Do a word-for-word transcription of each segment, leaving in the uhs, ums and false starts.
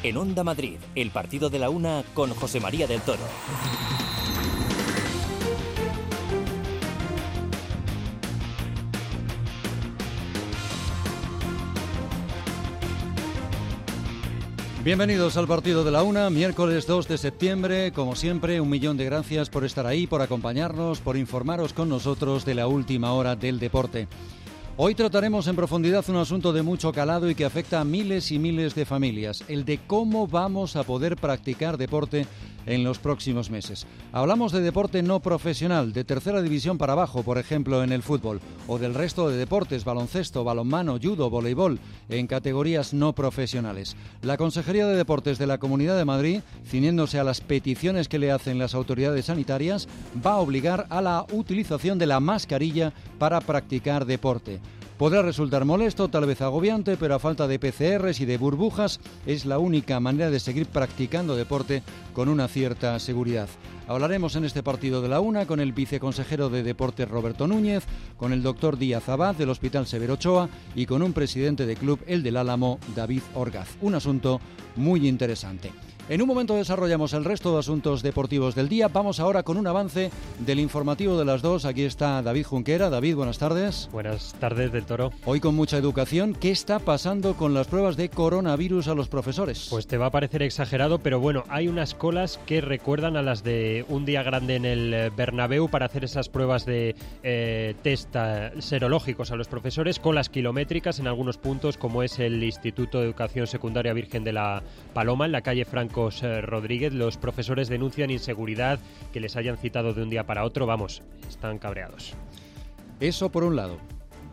En Onda Madrid, el partido de la una con José María del Toro. Bienvenidos al partido de la una, miércoles dos de septiembre. Como siempre, un millón de gracias por estar ahí, por acompañarnos, por informaros con nosotros de la última hora del deporte. Hoy trataremos en profundidad un asunto de mucho calado y que afecta a miles y miles de familias, el de cómo vamos a poder practicar deporte en los próximos meses. Hablamos de deporte no profesional, de tercera división para abajo, por ejemplo, en el fútbol, o del resto de deportes, baloncesto, balonmano, judo, voleibol, en categorías no profesionales. La Consejería de Deportes de la Comunidad de Madrid, ciñéndose a las peticiones que le hacen las autoridades sanitarias, va a obligar a la utilización de la mascarilla para practicar deporte. Podrá resultar molesto, tal vez agobiante, pero a falta de P C Rs y de burbujas es la única manera de seguir practicando deporte con una cierta seguridad. Hablaremos en este partido de la una con el viceconsejero de Deportes Roberto Núñez, con el doctor Díaz Abad del Hospital Severo Ochoa y con un presidente de club, el del Álamo, David Orgaz. Un asunto muy interesante. En un momento desarrollamos el resto de asuntos deportivos del día. Vamos ahora con un avance del informativo de las dos. Aquí está David Junquera. David, buenas tardes. Buenas tardes, del Toro. Hoy con mucha educación. ¿Qué está pasando con las pruebas de coronavirus a los profesores? Pues te va a parecer exagerado, pero bueno, hay unas colas que recuerdan a las de un día grande en el Bernabéu para hacer esas pruebas de eh, test serológicos a los profesores, colas kilométricas en algunos puntos, como es el Instituto de Educación Secundaria Virgen de la Paloma, en la calle Franco Rodríguez. Los profesores denuncian inseguridad, que les hayan citado de un día para otro. Vamos, están cabreados. Eso por un lado.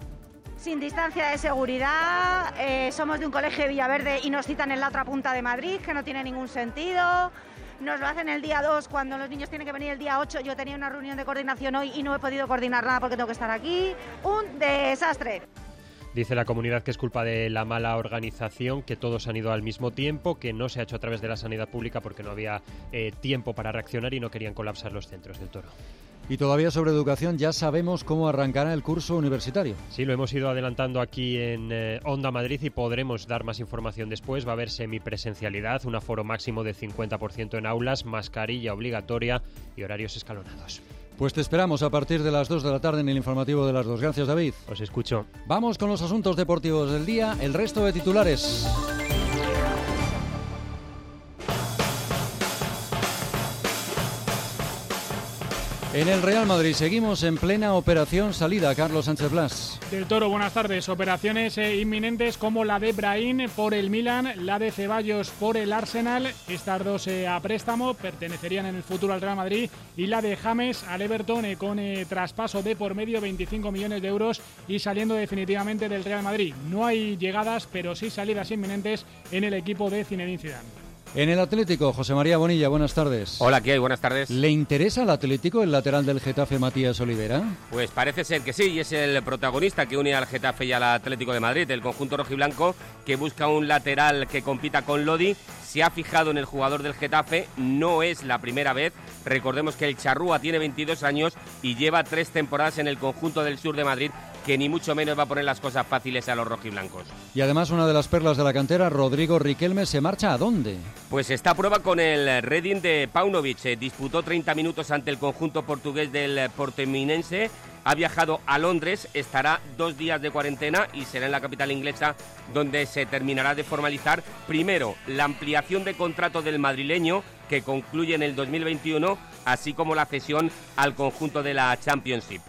Sin distancia de seguridad, eh, somos de un colegio de Villaverde y nos citan en la otra punta de Madrid, que no tiene ningún sentido. Nos lo hacen el día dos cuando los niños tienen que venir el día ocho. Yo tenía una reunión de coordinación hoy y no he podido coordinar nada porque tengo que estar aquí. Un desastre. Dice la comunidad que es culpa de la mala organización, que todos han ido al mismo tiempo, que no se ha hecho a través de la sanidad pública porque no había eh, tiempo para reaccionar y no querían colapsar los centros del Toro. Y todavía sobre educación, ya sabemos cómo arrancará el curso universitario. Sí, lo hemos ido adelantando aquí en eh, Onda Madrid y podremos dar más información después. Va a haber semipresencialidad, un aforo máximo de cincuenta por ciento en aulas, mascarilla obligatoria y horarios escalonados. Pues te esperamos a partir de las dos de la tarde en el informativo de las dos. Gracias, David. Os escucho. Vamos con los asuntos deportivos del día, el resto de titulares. En el Real Madrid seguimos en plena operación salida. Carlos Sánchez Blas. Del Toro, buenas tardes. Operaciones eh, inminentes como la de Brahim por el Milan, la de Ceballos por el Arsenal. Estas dos eh, a préstamo pertenecerían en el futuro al Real Madrid. Y la de James al Everton eh, con eh, traspaso de por medio, veinticinco millones de euros y saliendo definitivamente del Real Madrid. No hay llegadas, pero sí salidas inminentes en el equipo de Zinedine Zidane. En el Atlético, José María Bonilla, buenas tardes. Hola, ¿qué hay? Buenas tardes. ¿Le interesa al Atlético el lateral del Getafe, Matías Olivera? Pues parece ser que sí, y es el protagonista que une al Getafe y al Atlético de Madrid, el conjunto rojiblanco, que busca un lateral que compita con Lodi. Se ha fijado en el jugador del Getafe, no es la primera vez. Recordemos que el charrúa tiene veintidós años y lleva tres temporadas en el conjunto del sur de Madrid, que ni mucho menos va a poner las cosas fáciles a los rojiblancos. Y además una de las perlas de la cantera, Rodrigo Riquelme, ¿se marcha a dónde? Pues está a prueba con el Reading de Paunovic. Eh, disputó treinta minutos ante el conjunto portugués del Portimonense. Ha viajado a Londres, estará dos días de cuarentena y será en la capital inglesa donde se terminará de formalizar primero la ampliación de contrato del madrileño, que concluye en el dos mil veintiuno, así como la cesión al conjunto de la Championship.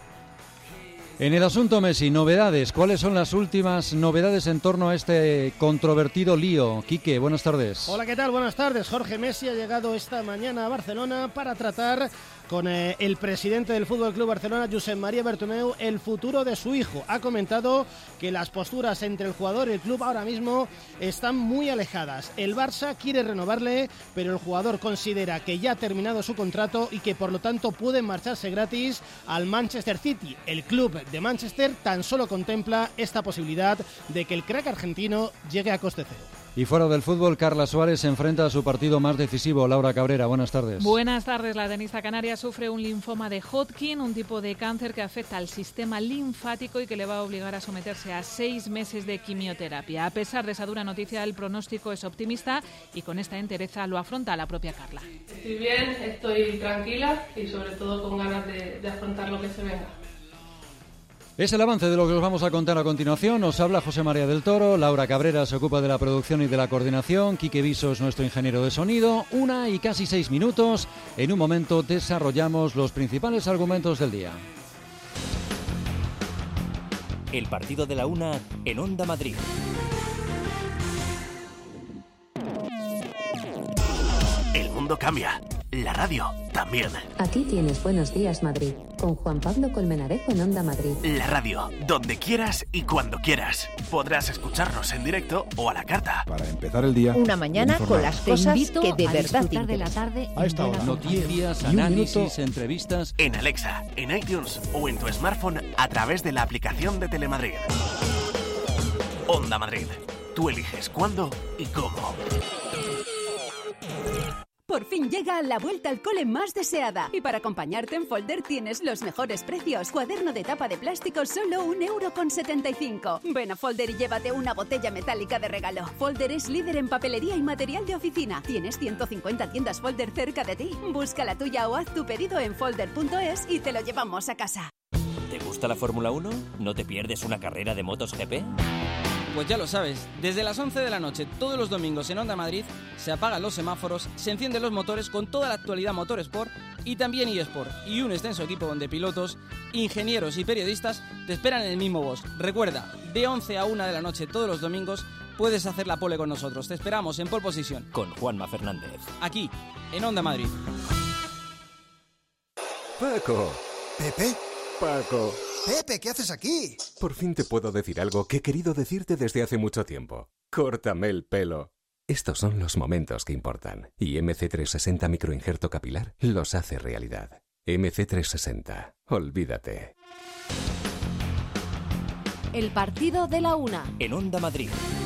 En el asunto Messi, novedades. ¿Cuáles son las últimas novedades en torno a este controvertido lío? Quique, buenas tardes. Hola, ¿qué tal? Buenas tardes. Jorge Messi ha llegado esta mañana a Barcelona para tratar con eh, el presidente del Fútbol Club Barcelona, Josep María Bartomeu, el futuro de su hijo. Ha comentado que las posturas entre el jugador y el club ahora mismo están muy alejadas. El Barça quiere renovarle, pero el jugador considera que ya ha terminado su contrato y que por lo tanto puede marcharse gratis al Manchester City. El club de Manchester tan solo contempla esta posibilidad de que el crack argentino llegue a coste cero. Y fuera del fútbol, Carla Suárez se enfrenta a su partido más decisivo. Laura Cabrera, buenas tardes. Buenas tardes. La tenista canaria sufre un linfoma de Hodgkin, un tipo de cáncer que afecta al sistema linfático y que le va a obligar a someterse a seis meses de quimioterapia. A pesar de esa dura noticia, el pronóstico es optimista y con esta entereza lo afronta la propia Carla. Estoy bien, estoy tranquila y sobre todo con ganas de, de afrontar lo que se venga. Es el avance de lo que os vamos a contar a continuación. Os habla José María del Toro, Laura Cabrera se ocupa de la producción y de la coordinación, Quique Viso es nuestro ingeniero de sonido. Una y casi seis minutos. En un momento desarrollamos los principales argumentos del día. El partido de la una en Onda Madrid. El mundo cambia. La radio también. Aquí tienes Buenos Días Madrid, con Juan Pablo Colmenarejo en Onda Madrid. La radio, donde quieras y cuando quieras. Podrás escucharnos en directo o a la carta. Para empezar el día. Una mañana con las cosas que de verdad te de la tarde. A esta hora. Noticias, análisis, entrevistas. En Alexa, en iTunes o en tu smartphone a través de la aplicación de Telemadrid. Onda Madrid. Tú eliges cuándo y cómo. Por fin llega la vuelta al cole más deseada. Y para acompañarte en Folder tienes los mejores precios. Cuaderno de tapa de plástico solo un euro con setenta y cinco. Ven a Folder y llévate una botella metálica de regalo. Folder es líder en papelería y material de oficina. Tienes ciento cincuenta tiendas Folder cerca de ti. Busca la tuya o haz tu pedido en folder punto es y te lo llevamos a casa. ¿Te gusta la Fórmula uno? ¿No te pierdes una carrera de motos G P? Pues ya lo sabes, desde las once de la noche todos los domingos en Onda Madrid se apagan los semáforos, se encienden los motores con toda la actualidad Motorsport y también eSport y un extenso equipo donde pilotos, ingenieros y periodistas te esperan en el mismo bosque. Recuerda, de once a una de la noche todos los domingos puedes hacer la pole con nosotros. Te esperamos en Pole Position. Con Juanma Fernández. Aquí, en Onda Madrid. Paco. ¿Pepe? Paco. Pepe, ¿qué haces aquí? Por fin te puedo decir algo que he querido decirte desde hace mucho tiempo. Córtame el pelo. Estos son los momentos que importan. Y M C trescientos sesenta microinjerto capilar los hace realidad. M C trescientos sesenta. Olvídate. El partido de la una. En Onda Madrid.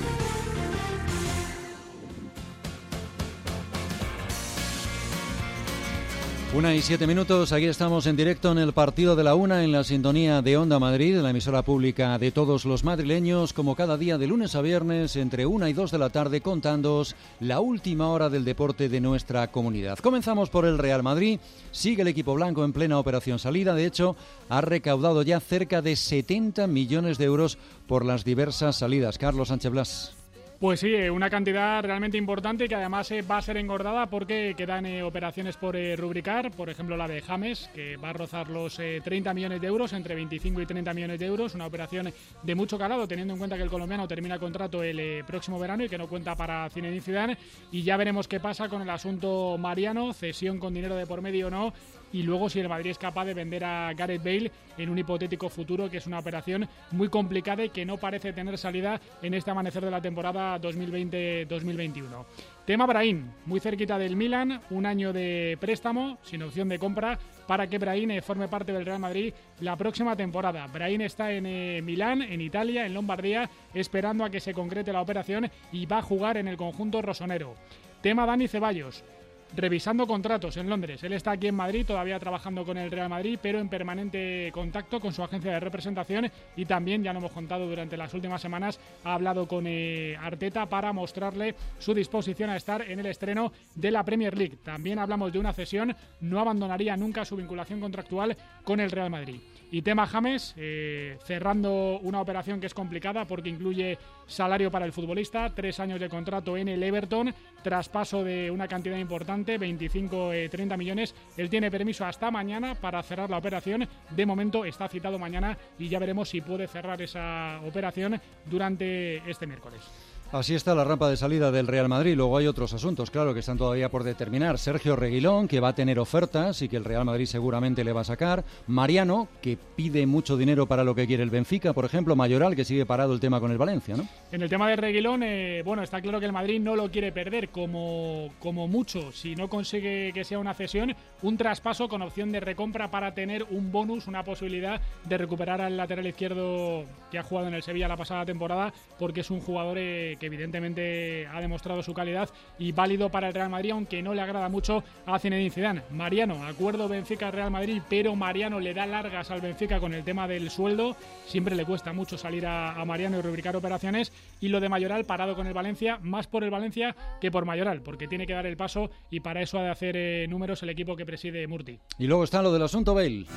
Una y siete minutos, aquí estamos en directo en el partido de la una en la sintonía de Onda Madrid, la emisora pública de todos los madrileños, como cada día de lunes a viernes entre una y dos de la tarde, contándoos la última hora del deporte de nuestra comunidad. Comenzamos por el Real Madrid, sigue el equipo blanco en plena operación salida, de hecho ha recaudado ya cerca de setenta millones de euros por las diversas salidas. Carlos Sánchez Blas. Pues sí, una cantidad realmente importante que además eh, va a ser engordada porque quedan eh, operaciones por eh, rubricar, por ejemplo la de James, que va a rozar los eh, treinta millones de euros, entre veinticinco y treinta millones de euros, una operación de mucho calado, teniendo en cuenta que el colombiano termina contrato el eh, próximo verano y que no cuenta para Zinedine Zidane, y ya veremos qué pasa con el asunto Mariano, cesión con dinero de por medio o no, y luego si el Madrid es capaz de vender a Gareth Bale en un hipotético futuro, que es una operación muy complicada y que no parece tener salida en este amanecer de la temporada dos mil veinte dos mil veintiuno. Tema Brahim, muy cerquita del Milan, un año de préstamo sin opción de compra para que Brahim eh, forme parte del Real Madrid la próxima temporada. Brahim está en eh, Milán, en Italia, en Lombardía, esperando a que se concrete la operación y va a jugar en el conjunto rosonero. Tema Dani Ceballos. Revisando contratos en Londres. Él está aquí en Madrid, todavía trabajando con el Real Madrid, pero en permanente contacto con su agencia de representación, y también, ya lo hemos contado durante las últimas semanas, ha hablado con eh, Arteta para mostrarle su disposición a estar en el estreno de la Premier League. También hablamos de una cesión, no abandonaría nunca su vinculación contractual con el Real Madrid. Y tema James, eh, cerrando una operación que es complicada porque incluye salario para el futbolista, tres años de contrato en el Everton, traspaso de una cantidad importante, veinticinco a treinta millones. Él tiene permiso hasta mañana para cerrar la operación. De momento está citado mañana y ya veremos si puede cerrar esa operación durante este miércoles. Así está la rampa de salida del Real Madrid. Luego hay otros asuntos, claro, que están todavía por determinar. Sergio Reguilón, que va a tener ofertas y que el Real Madrid seguramente le va a sacar. Mariano, que pide mucho dinero para lo que quiere el Benfica, por ejemplo. Mayoral, que sigue parado el tema con el Valencia, ¿no? En el tema de Reguilón, eh, bueno, está claro que el Madrid no lo quiere perder, como, como mucho, si no consigue que sea una cesión, un traspaso con opción de recompra para tener un bonus, una posibilidad de recuperar al lateral izquierdo que ha jugado en el Sevilla la pasada temporada, porque es un jugador eh, que que evidentemente ha demostrado su calidad y válido para el Real Madrid, aunque no le agrada mucho a Zinedine Zidane. Mariano, acuerdo Benfica-Real Madrid, pero Mariano le da largas al Benfica con el tema del sueldo. Siempre le cuesta mucho salir a, a Mariano y rubricar operaciones. Y lo de Mayoral, parado con el Valencia, más por el Valencia que por Mayoral, porque tiene que dar el paso y para eso ha de hacer eh, números el equipo que preside Murti. Y luego está lo del asunto Bale.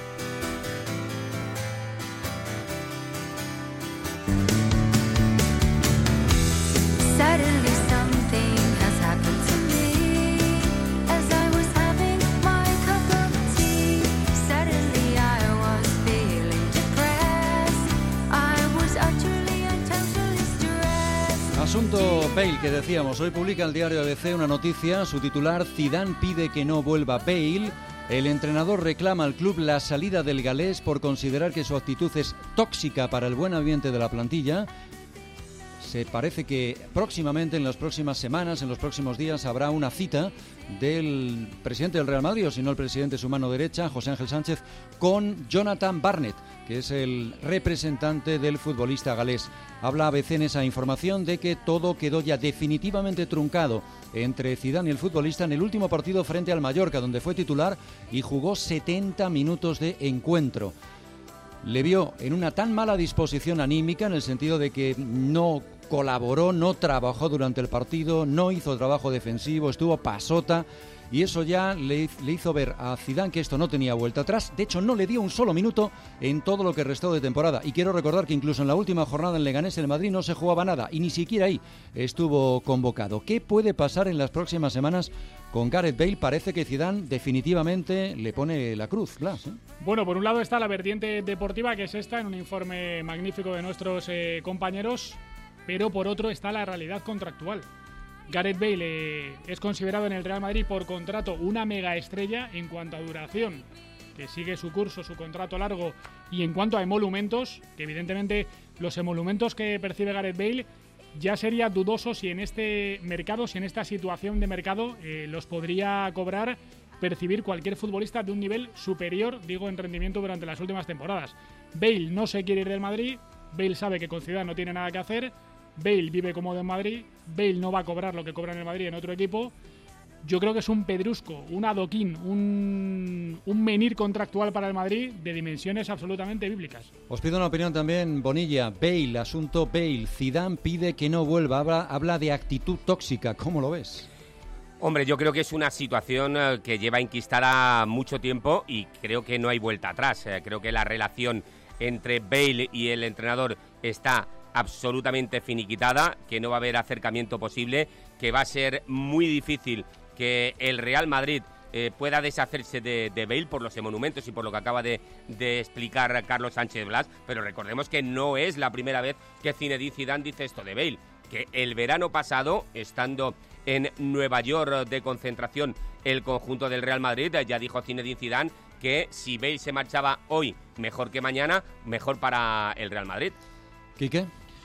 Asunto Bale, que decíamos, hoy publica el diario A B C una noticia, su titular: Zidane pide que no vuelva Bale. El entrenador reclama al club la salida del galés por considerar que su actitud es tóxica para el buen ambiente de la plantilla. Se parece que próximamente, en las próximas semanas, en los próximos días, habrá una cita del presidente del Real Madrid, o si no el presidente, su mano derecha, José Ángel Sánchez, con Jonathan Barnett, que es el representante del futbolista galés. Habla A B C en esa información de que todo quedó ya definitivamente truncado entre Zidane y el futbolista en el último partido frente al Mallorca, donde fue titular y jugó setenta minutos de encuentro. Le vio en una tan mala disposición anímica, en el sentido de que no colaboró, no trabajó durante el partido, no hizo trabajo defensivo, estuvo pasota, y eso ya le, le hizo ver a Zidane que esto no tenía vuelta atrás. De hecho, no le dio un solo minuto en todo lo que restó de temporada. Y quiero recordar que incluso en la última jornada en Leganés, en Madrid, no se jugaba nada, y ni siquiera ahí estuvo convocado. ¿Qué puede pasar en las próximas semanas con Gareth Bale? Parece que Zidane definitivamente le pone la cruz, Blas, ¿eh? Bueno, por un lado está la vertiente deportiva, que es esta, en un informe magnífico de nuestros eh, compañeros, pero por otro está la realidad contractual. Gareth Bale eh, es considerado en el Real Madrid por contrato una mega estrella en cuanto a duración, que sigue su curso, su contrato largo, y en cuanto a emolumentos, que evidentemente los emolumentos que percibe Gareth Bale ya sería dudoso si en este mercado, si en esta situación de mercado eh, los podría cobrar, percibir cualquier futbolista de un nivel superior, digo, en rendimiento durante las últimas temporadas. Bale no se quiere ir del Madrid, Bale sabe que con Zidane no tiene nada que hacer, Bale vive cómodo en Madrid, Bale no va a cobrar lo que cobra en el Madrid en otro equipo. Yo creo que es un pedrusco, un adoquín, un, un menir contractual para el Madrid de dimensiones absolutamente bíblicas. Os pido una opinión también, Bonilla. Bale, asunto Bale. Zidane pide que no vuelva, habla, habla de actitud tóxica. ¿Cómo lo ves? Hombre, yo creo que es una situación que lleva enquistada mucho tiempo y creo que no hay vuelta atrás. Creo que la relación entre Bale y el entrenador está absolutamente finiquitada, que no va a haber acercamiento posible, que va a ser muy difícil que el Real Madrid eh, pueda deshacerse de, de Bale por los emolumentos y por lo que acaba de, de explicar Carlos Sánchez Blas, pero recordemos que no es la primera vez que Zinedine Zidane dice esto de Bale, que el verano pasado, estando en Nueva York de concentración el conjunto del Real Madrid, ya dijo Zinedine Zidane que si Bale se marchaba hoy mejor que mañana, mejor para el Real Madrid. ¿Quique?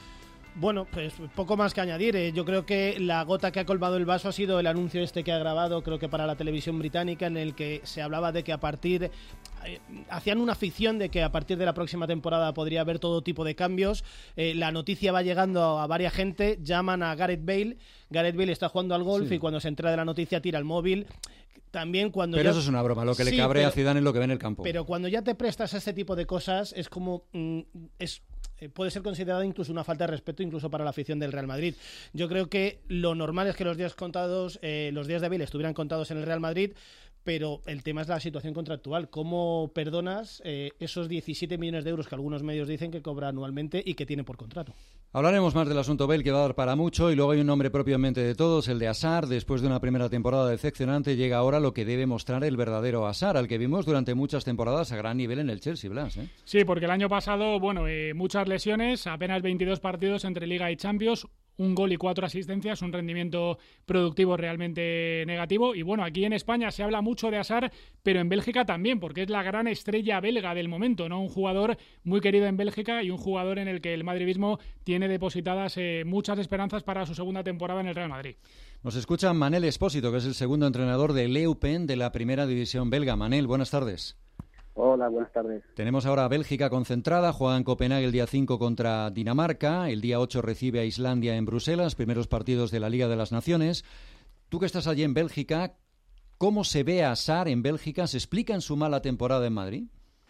Bueno, pues poco más que añadir. Eh, yo creo que la gota que ha colmado el vaso ha sido el anuncio este que ha grabado, creo que para la televisión británica, en el que se hablaba de que a partir... Eh, hacían una ficción de que a partir de la próxima temporada podría haber todo tipo de cambios. Eh, la noticia va llegando a varias gente, llaman a Gareth Bale. Gareth Bale está jugando al golf, sí, y cuando se entera de la noticia tira el móvil. También cuando pero ya... eso es una broma, lo que sí, le cabrea pero, a Zidane es lo que ve en el campo. Pero cuando ya te prestas a este tipo de cosas es como... Mm, es puede ser considerada incluso una falta de respeto incluso para la afición del Real Madrid. Yo creo que lo normal es que los días contados, eh, los días de Bale estuvieran contados en el Real Madrid, pero el tema es la situación contractual. ¿Cómo perdonas eh, esos diecisiete millones de euros que algunos medios dicen que cobra anualmente y que tiene por contrato? Hablaremos más del asunto Bale, que va a dar para mucho, y luego hay un nombre propiamente de todos, el de Hazard. Después de una primera temporada decepcionante, llega ahora lo que debe mostrar el verdadero Hazard, al que vimos durante muchas temporadas a gran nivel en el Chelsea, Blas, ¿eh? Sí, porque el año pasado, bueno, eh, muchas lesiones, apenas veintidós partidos entre Liga y Champions, un gol y cuatro asistencias, un rendimiento productivo realmente negativo. Y bueno, aquí en España se habla mucho de Hazard, pero en Bélgica también, porque es la gran estrella belga del momento, ¿no? Un jugador muy querido en Bélgica y un jugador en el que el madridismo tiene depositadas eh, muchas esperanzas para su segunda temporada en el Real Madrid. Nos escucha Manel Espósito, que es el segundo entrenador de Leupen de la primera división belga. Manel, buenas tardes. Hola. Hola, buenas tardes. Tenemos ahora a Bélgica concentrada, juega en Copenhague el día cinco contra Dinamarca, el día ocho recibe a Islandia en Bruselas, primeros partidos de la Liga de las Naciones. Tú que estás allí en Bélgica, ¿cómo se ve a Sarr en Bélgica? ¿Se explica en su mala temporada en Madrid?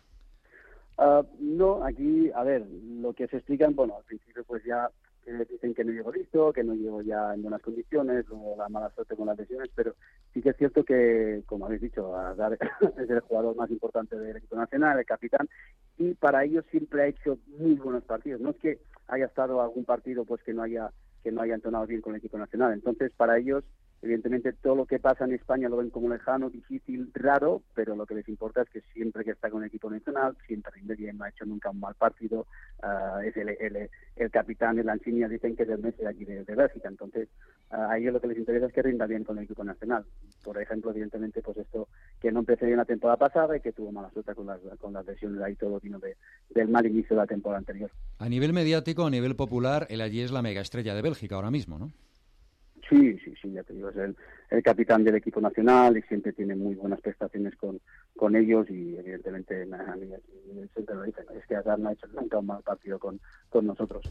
Uh, no, aquí, a ver, lo que se explican, bueno, al principio pues ya eh, dicen que no llegó listo, que no llegó ya en buenas condiciones, luego la mala suerte con las lesiones, pero sí que es cierto que, como habéis dicho, Sarr es el jugador más importante del equipo nacional, el capitán, y para ellos siempre ha hecho muy buenos partidos. No es que haya estado algún partido pues que no haya que no haya entonado bien con el equipo nacional. Entonces, para ellos, evidentemente, todo lo que pasa en España lo ven como lejano, difícil, raro, pero lo que les importa es que siempre que está con el equipo nacional, siempre rinde bien, no ha hecho nunca un mal partido, uh, es el, el, el capitán, el Lanchinia, dicen que es el Messi de aquí de, de Bélgica. Entonces, uh, a ellos lo que les interesa es que rinda bien con el equipo nacional. Por ejemplo, evidentemente, pues esto, que no empecé bien la temporada pasada y que tuvo mala suerte con las, con las lesiones, ahí todo vino de, del mal inicio de la temporada anterior. A nivel mediático, a nivel popular, él allí es la mega estrella de Bélgica ahora mismo, ¿no? Sí, sí, sí, ya te digo, es el, el capitán del equipo nacional y siempre tiene muy buenas prestaciones con, con ellos y evidentemente a mí siempre lo dicen, es que Sarr no ha hecho nunca un mal partido con, con nosotros.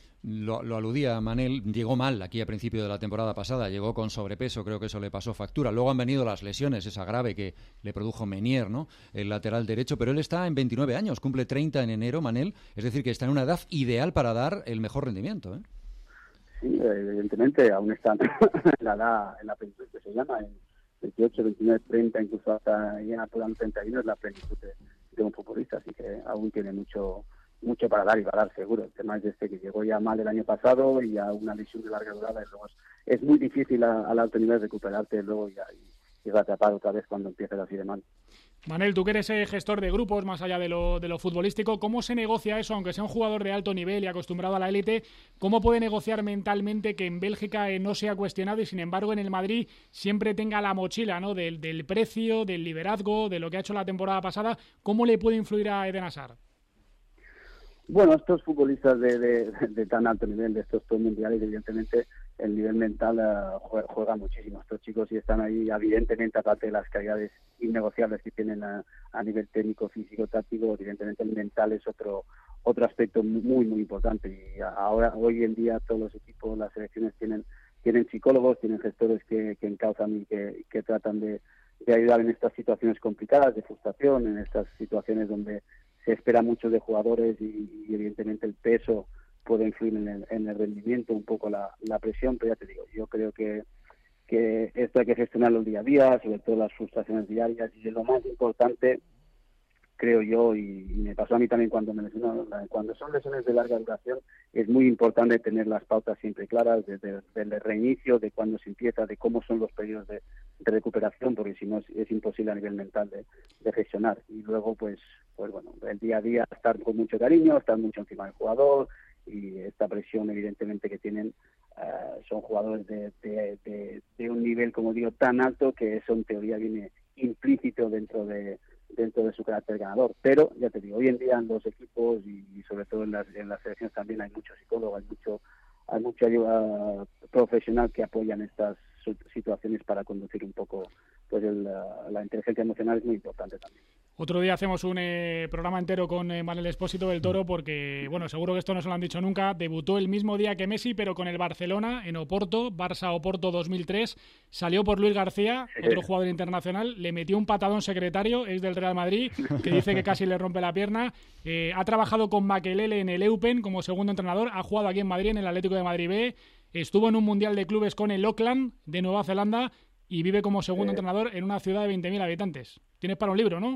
Lo, lo aludía Manel, llegó mal aquí a principio de la temporada pasada, llegó con sobrepeso, creo que eso le pasó factura. Luego han venido las lesiones, esa grave que le produjo Menier, ¿no? El lateral derecho, pero él está en veintinueve años, cumple treinta en enero, Manel, es decir, que está en una edad ideal para dar el mejor rendimiento, ¿eh? Sí, evidentemente, aún está en la edad, en la plenitud que se llama, en veintiocho, veintinueve, treinta, incluso hasta ya por los treinta y uno es la plenitud de, de un futbolista, así que aún tiene mucho mucho para dar y para dar seguro. El tema es este que llegó ya mal el año pasado y a una lesión de larga durada y luego es, es muy difícil a, al alto nivel recuperarte luego y, y, y atrapar otra vez cuando empieces así de mal. Manel, tú que eres eh, gestor de grupos, más allá de lo, de lo futbolístico, ¿cómo se negocia eso? Aunque sea un jugador de alto nivel y acostumbrado a la élite, ¿cómo puede negociar mentalmente que en Bélgica eh, no sea cuestionado y sin embargo en el Madrid siempre tenga la mochila, ¿no? del, del precio, del liderazgo, de lo que ha hecho la temporada pasada? ¿Cómo le puede influir a Eden Hazard? Bueno, estos futbolistas de, de, de tan alto nivel, de estos top mundiales, evidentemente el nivel mental uh, juega, juega muchísimo. Estos chicos sí están ahí, evidentemente, aparte de las calidades innegociables que tienen a, a nivel técnico, físico, táctico, evidentemente el mental es otro otro aspecto muy, muy importante. Y ahora, hoy en día, todos los equipos, las selecciones tienen tienen psicólogos, tienen gestores que, que encauzan y que, que tratan de, de ayudar en estas situaciones complicadas, de frustración, en estas situaciones donde se espera mucho de jugadores y, y evidentemente el peso puede influir en el, en el rendimiento, un poco la, la presión, pero ya te digo, yo creo que, que esto hay que gestionarlo día a día, sobre todo las frustraciones diarias, y lo más importante, creo yo, y, y me pasó a mí también cuando me lesionó, cuando son lesiones de larga duración, es muy importante tener las pautas siempre claras, desde el reinicio, de cuándo se empieza, de cómo son los periodos de, de recuperación, porque si no es, es imposible a nivel mental de, de gestionar. Y luego, pues, pues bueno, el día a día estar con mucho cariño, estar mucho encima del jugador, y esta presión evidentemente que tienen, uh, son jugadores de, de, de, de un nivel, como digo, tan alto que eso en teoría viene implícito dentro de dentro de su carácter ganador. Pero ya te digo, hoy en día en los equipos y, y sobre todo en las, en las selecciones también hay mucho psicólogo, hay mucho hay mucha ayuda profesional que apoyan estas situaciones para conducir un poco, pues el, la, la inteligencia emocional es muy importante también. Otro día hacemos un eh, programa entero con eh, Manel Espósito del Toro porque, bueno, seguro que esto no se lo han dicho nunca, debutó el mismo día que Messi, pero con el Barcelona, en Oporto, Barça-Oporto dos mil tres, salió por Luis García, otro jugador internacional, le metió un patadón secretario, es del Real Madrid, que dice que casi le rompe la pierna, eh, ha trabajado con Makelele en el Eupen como segundo entrenador, ha jugado aquí en Madrid, en el Atlético de Madrid B, estuvo en un Mundial de Clubes con el Auckland de Nueva Zelanda y vive como segundo eh. entrenador en una ciudad de veinte mil habitantes. Tienes para un libro, ¿no?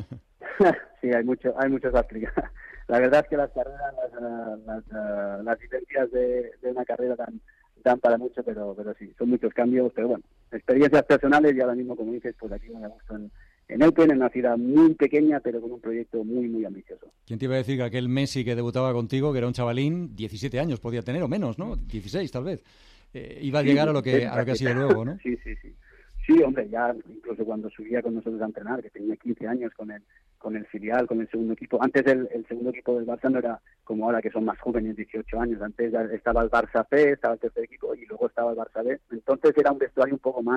Sí, hay mucho, hay mucho que explicar. La verdad es que las carreras, las, las, las vivencias de, de una carrera dan, dan para mucho, pero, pero sí, son muchos cambios, pero bueno, experiencias personales y ahora mismo, como dices, pues aquí me gusto en, en Eupen, en una ciudad muy pequeña, pero con un proyecto muy, muy ambicioso. ¿Quién te iba a decir que aquel Messi que debutaba contigo, que era un chavalín, diecisiete años podía tener, o menos, ¿no? dieciséis tal vez, eh, iba a llegar sí, a lo que, a lo que ha sido luego, ¿no? Sí, sí, sí. Sí, hombre, ya incluso cuando subía con nosotros a entrenar, que tenía quince años con el con el filial, con el segundo equipo. Antes el, el segundo equipo del Barça no era como ahora, que son más jóvenes, dieciocho años. Antes ya estaba el Barça C, estaba el tercer equipo y luego estaba el Barça B. Entonces era un vestuario un poco más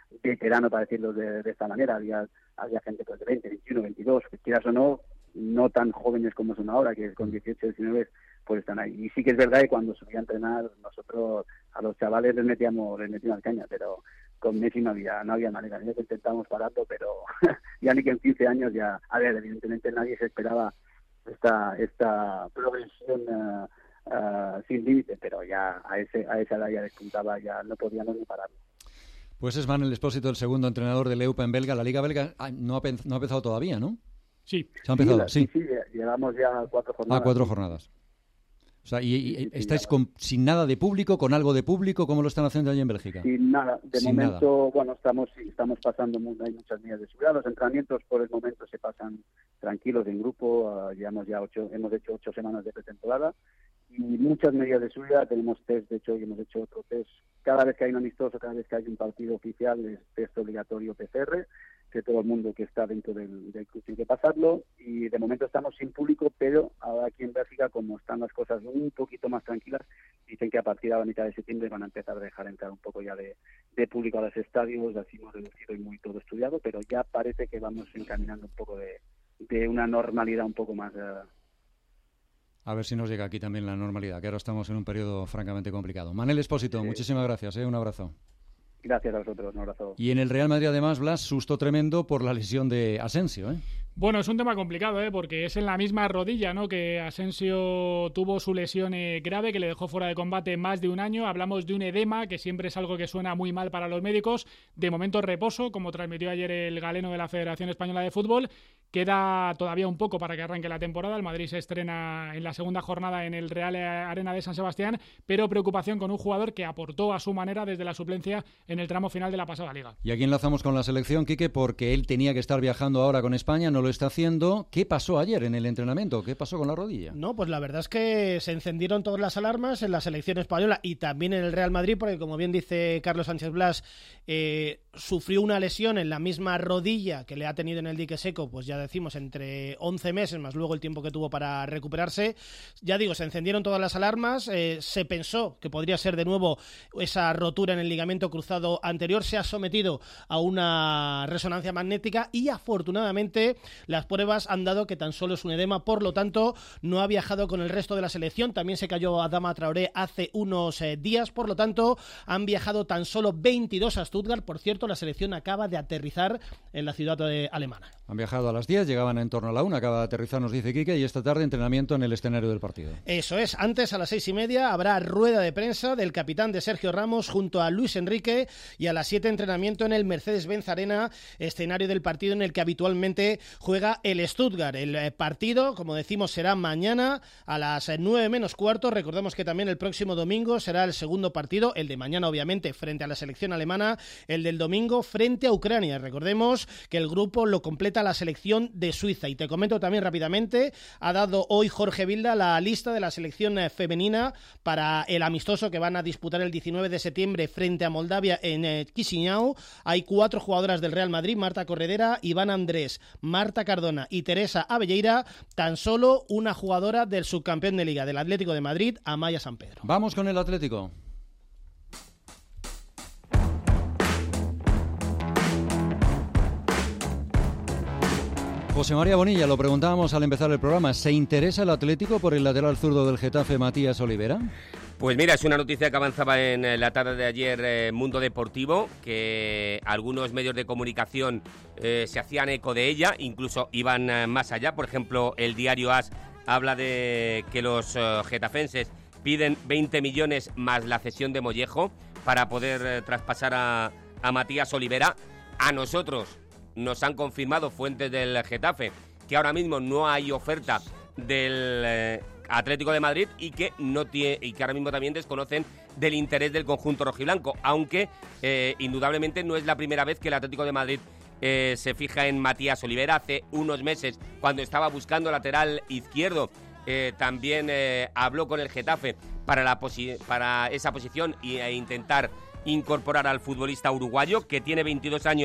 veterano, para decirlo de, de esta manera. Había había gente pues, de veinte, veintiuno, veintidós, que quieras o no, no tan jóvenes como son ahora, que con dieciocho, diecinueve pues están ahí. Y sí que es verdad que cuando subía a entrenar, nosotros a los chavales les metíamos, les metíamos caña, pero con Messi no había, no había manera. Ya que intentamos pararlo, pero ya ni que en quince años ya, a ver, evidentemente nadie se esperaba esta esta progresión uh, uh, sin límite, pero ya a ese a esa edad ya despuntaba, ya no podíamos ni pararlo. Pues es Manel Espósito, el segundo entrenador del Eupen belga. La Liga belga no ha, no ha empezado todavía, ¿no? Sí. ¿Se ha empezado? Sí, sí. sí, sí, llevamos ya cuatro jornadas. Ah, cuatro jornadas. O sea, y, y sí, sí, estáis sí, con, sin nada de público, con algo de público, ¿cómo lo están haciendo allí en Bélgica? Sin nada. De sin momento, nada. bueno, estamos estamos pasando, muy, hay muchas medidas de seguridad. Los entrenamientos por el momento se pasan tranquilos en grupo. Uh, llevamos ya ocho, hemos hecho ocho semanas de pretemporada y muchas medidas de seguridad. Tenemos test, de hecho, y hemos hecho otro test. Cada vez que hay un amistoso, cada vez que hay un partido oficial, es test obligatorio P C R, que todo el mundo que está dentro del, del club tiene que pasarlo. Y de momento estamos sin público, pero ahora aquí en Bélgica, como están las cosas un poquito más tranquilas, dicen que a partir de la mitad de septiembre van a empezar a dejar entrar un poco ya de, de público a los estadios, así hemos reducido y muy todo estudiado, pero ya parece que vamos encaminando un poco de, de una normalidad un poco más... Uh, A ver si nos llega aquí también la normalidad, que ahora estamos en un periodo francamente complicado. Manel Espósito, sí. Muchísimas gracias, ¿eh? Un abrazo. Gracias a vosotros, un abrazo. Y en el Real Madrid, además, Blas, susto tremendo por la lesión de Asensio, ¿eh? Bueno, es un tema complicado, ¿eh? Porque es en la misma rodilla, ¿no? Que Asensio tuvo su lesión eh, grave, que le dejó fuera de combate más de un año. Hablamos de un edema, que siempre es algo que suena muy mal para los médicos. De momento reposo, como transmitió ayer el galeno de la Federación Española de Fútbol. Queda todavía un poco para que arranque la temporada. El Madrid se estrena en la segunda jornada en el Real Arena de San Sebastián, pero preocupación con un jugador que aportó a su manera desde la suplencia en el tramo final de la pasada Liga. Y aquí enlazamos con la selección, Quique, porque él tenía que estar viajando ahora con España, no lo está haciendo. ¿Qué pasó ayer en el entrenamiento? ¿Qué pasó con la rodilla? No, pues la verdad es que se encendieron todas las alarmas en la selección española y también en el Real Madrid, porque como bien dice Carlos Sánchez Blas, eh, sufrió una lesión en la misma rodilla que le ha tenido en el dique seco, pues ya decimos entre once meses, más luego el tiempo que tuvo para recuperarse. Ya digo, se encendieron todas las alarmas, eh, se pensó que podría ser de nuevo esa rotura en el ligamento cruzado anterior, se ha sometido a una resonancia magnética y afortunadamente las pruebas han dado que tan solo es un edema, por lo tanto no ha viajado con el resto de la selección. También se cayó Adama Traoré hace unos eh, días, por lo tanto han viajado tan solo veintidós a Stuttgart. Por cierto, la selección acaba de aterrizar en la ciudad de alemana. Han viajado a las diez, llegaban en torno a la una, acaba de aterrizar, nos dice Quique, y esta tarde entrenamiento en el escenario del partido. Eso es, antes a las seis y media habrá rueda de prensa del capitán de Sergio Ramos junto a Luis Enrique, y a las siete entrenamiento en el Mercedes-Benz Arena, escenario del partido en el que habitualmente juega el Stuttgart. El partido, como decimos, será mañana a las nueve menos cuarto. Recordemos que también el próximo domingo será el segundo partido, el de mañana obviamente frente a la selección alemana, el del domingo frente a Ucrania. Recordemos que el grupo lo completa la selección de Suiza. Y te comento también rápidamente, ha dado hoy Jorge Vilda la lista de la selección femenina para el amistoso que van a disputar el diecinueve de septiembre frente a Moldavia en eh, Chisinau. Hay cuatro jugadoras del Real Madrid: Marta Corredera, Iván Andrés, Marta Cardona y Teresa Abelleira. Tan solo una jugadora del subcampeón de Liga del Atlético de Madrid, Amaya Sampedro. Vamos con el Atlético. José María Bonilla, lo preguntábamos al empezar el programa, ¿se interesa el Atlético por el lateral zurdo del Getafe, Matías Olivera? Pues mira, es una noticia que avanzaba en la tarde de ayer eh, Mundo Deportivo, que algunos medios de comunicación eh, se hacían eco de ella, incluso iban eh, más allá. Por ejemplo, el diario AS habla de que los eh, getafenses piden veinte millones más la cesión de Mollejo para poder eh, traspasar a, a Matías Olivera. A nosotros nos han confirmado fuentes del Getafe que ahora mismo no hay oferta del eh, Atlético de Madrid y que no tiene, y que ahora mismo también desconocen del interés del conjunto rojiblanco, aunque eh, indudablemente no es la primera vez que el Atlético de Madrid eh, se fija en Matías Olivera. Hace unos meses, cuando estaba buscando lateral izquierdo, eh, también eh, habló con el Getafe para, la posi- para esa posición y, e intentar incorporar al futbolista uruguayo, que tiene veintidós años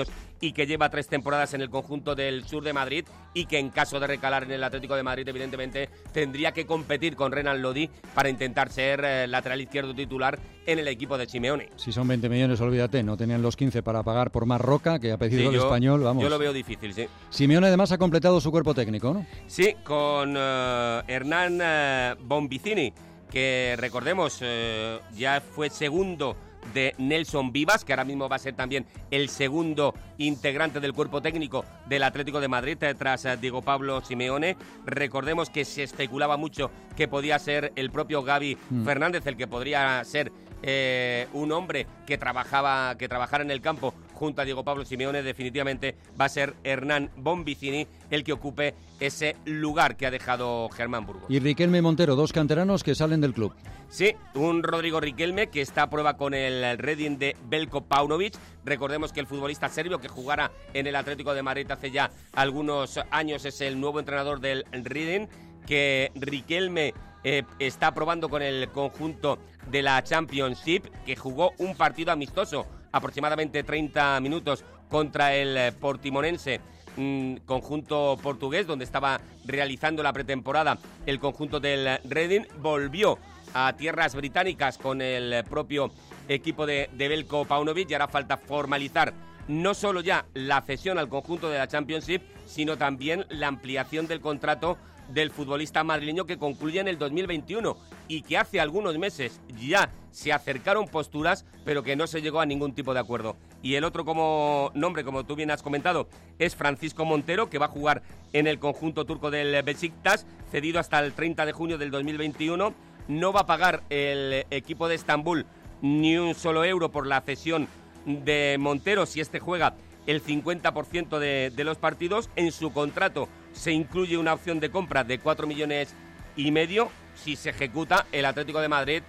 y que lleva tres temporadas en el conjunto del sur de Madrid y que en caso de recalar en el Atlético de Madrid, evidentemente, tendría que competir con Renan Lodi para intentar ser eh, lateral izquierdo titular en el equipo de Simeone. Si son veinte millones, olvídate, no tenían los quince para pagar por más Roca, que ha pedido sí, el yo, español, vamos. Yo lo veo difícil, sí. Simeone además ha completado su cuerpo técnico, ¿no? Sí, con uh, Hernán uh, Bonvicini, que recordemos, uh, ya fue segundo de Nelson Vivas, que ahora mismo va a ser también el segundo integrante del cuerpo técnico del Atlético de Madrid eh, tras eh, Diego Pablo Simeone. Recordemos que se especulaba mucho que podía ser el propio Gaby mm. Fernández el que podría ser eh, un hombre que trabajaba que trabajara en el campo junto a Diego Pablo Simeone. Definitivamente va a ser Hernán Bonvicini el que ocupe ese lugar que ha dejado Germán Burgos. Y Riquelme y Montero, dos canteranos que salen del club. Sí, un Rodrigo Riquelme que está a prueba con el Reading de Veljko Paunovic. Recordemos que el futbolista serbio que jugara en el Atlético de Madrid hace ya algunos años es el nuevo entrenador del Reading, que Riquelme eh, está probando con el conjunto de la Championship, que jugó un partido amistoso, aproximadamente treinta minutos, contra el Portimonense, mmm, conjunto portugués, donde estaba realizando la pretemporada el conjunto del Reading. Volvió a tierras británicas con el propio equipo de, de Veljko Paunovic y hará falta formalizar no solo ya la cesión al conjunto de la Championship, sino también la ampliación del contrato del futbolista madrileño, que concluye en el dos mil veintiuno y que hace algunos meses ya se acercaron posturas, pero que no se llegó a ningún tipo de acuerdo. Y el otro como nombre, como tú bien has comentado, es Francisco Montero, que va a jugar en el conjunto turco del Beşiktaş, cedido hasta el treinta de junio del dos mil veintiuno. No va a pagar el equipo de Estambul ni un solo euro por la cesión de Montero si este juega el cincuenta por ciento de, de los partidos. En su contrato se incluye una opción de compra de cuatro millones y medio. Si se ejecuta, el Atlético de Madrid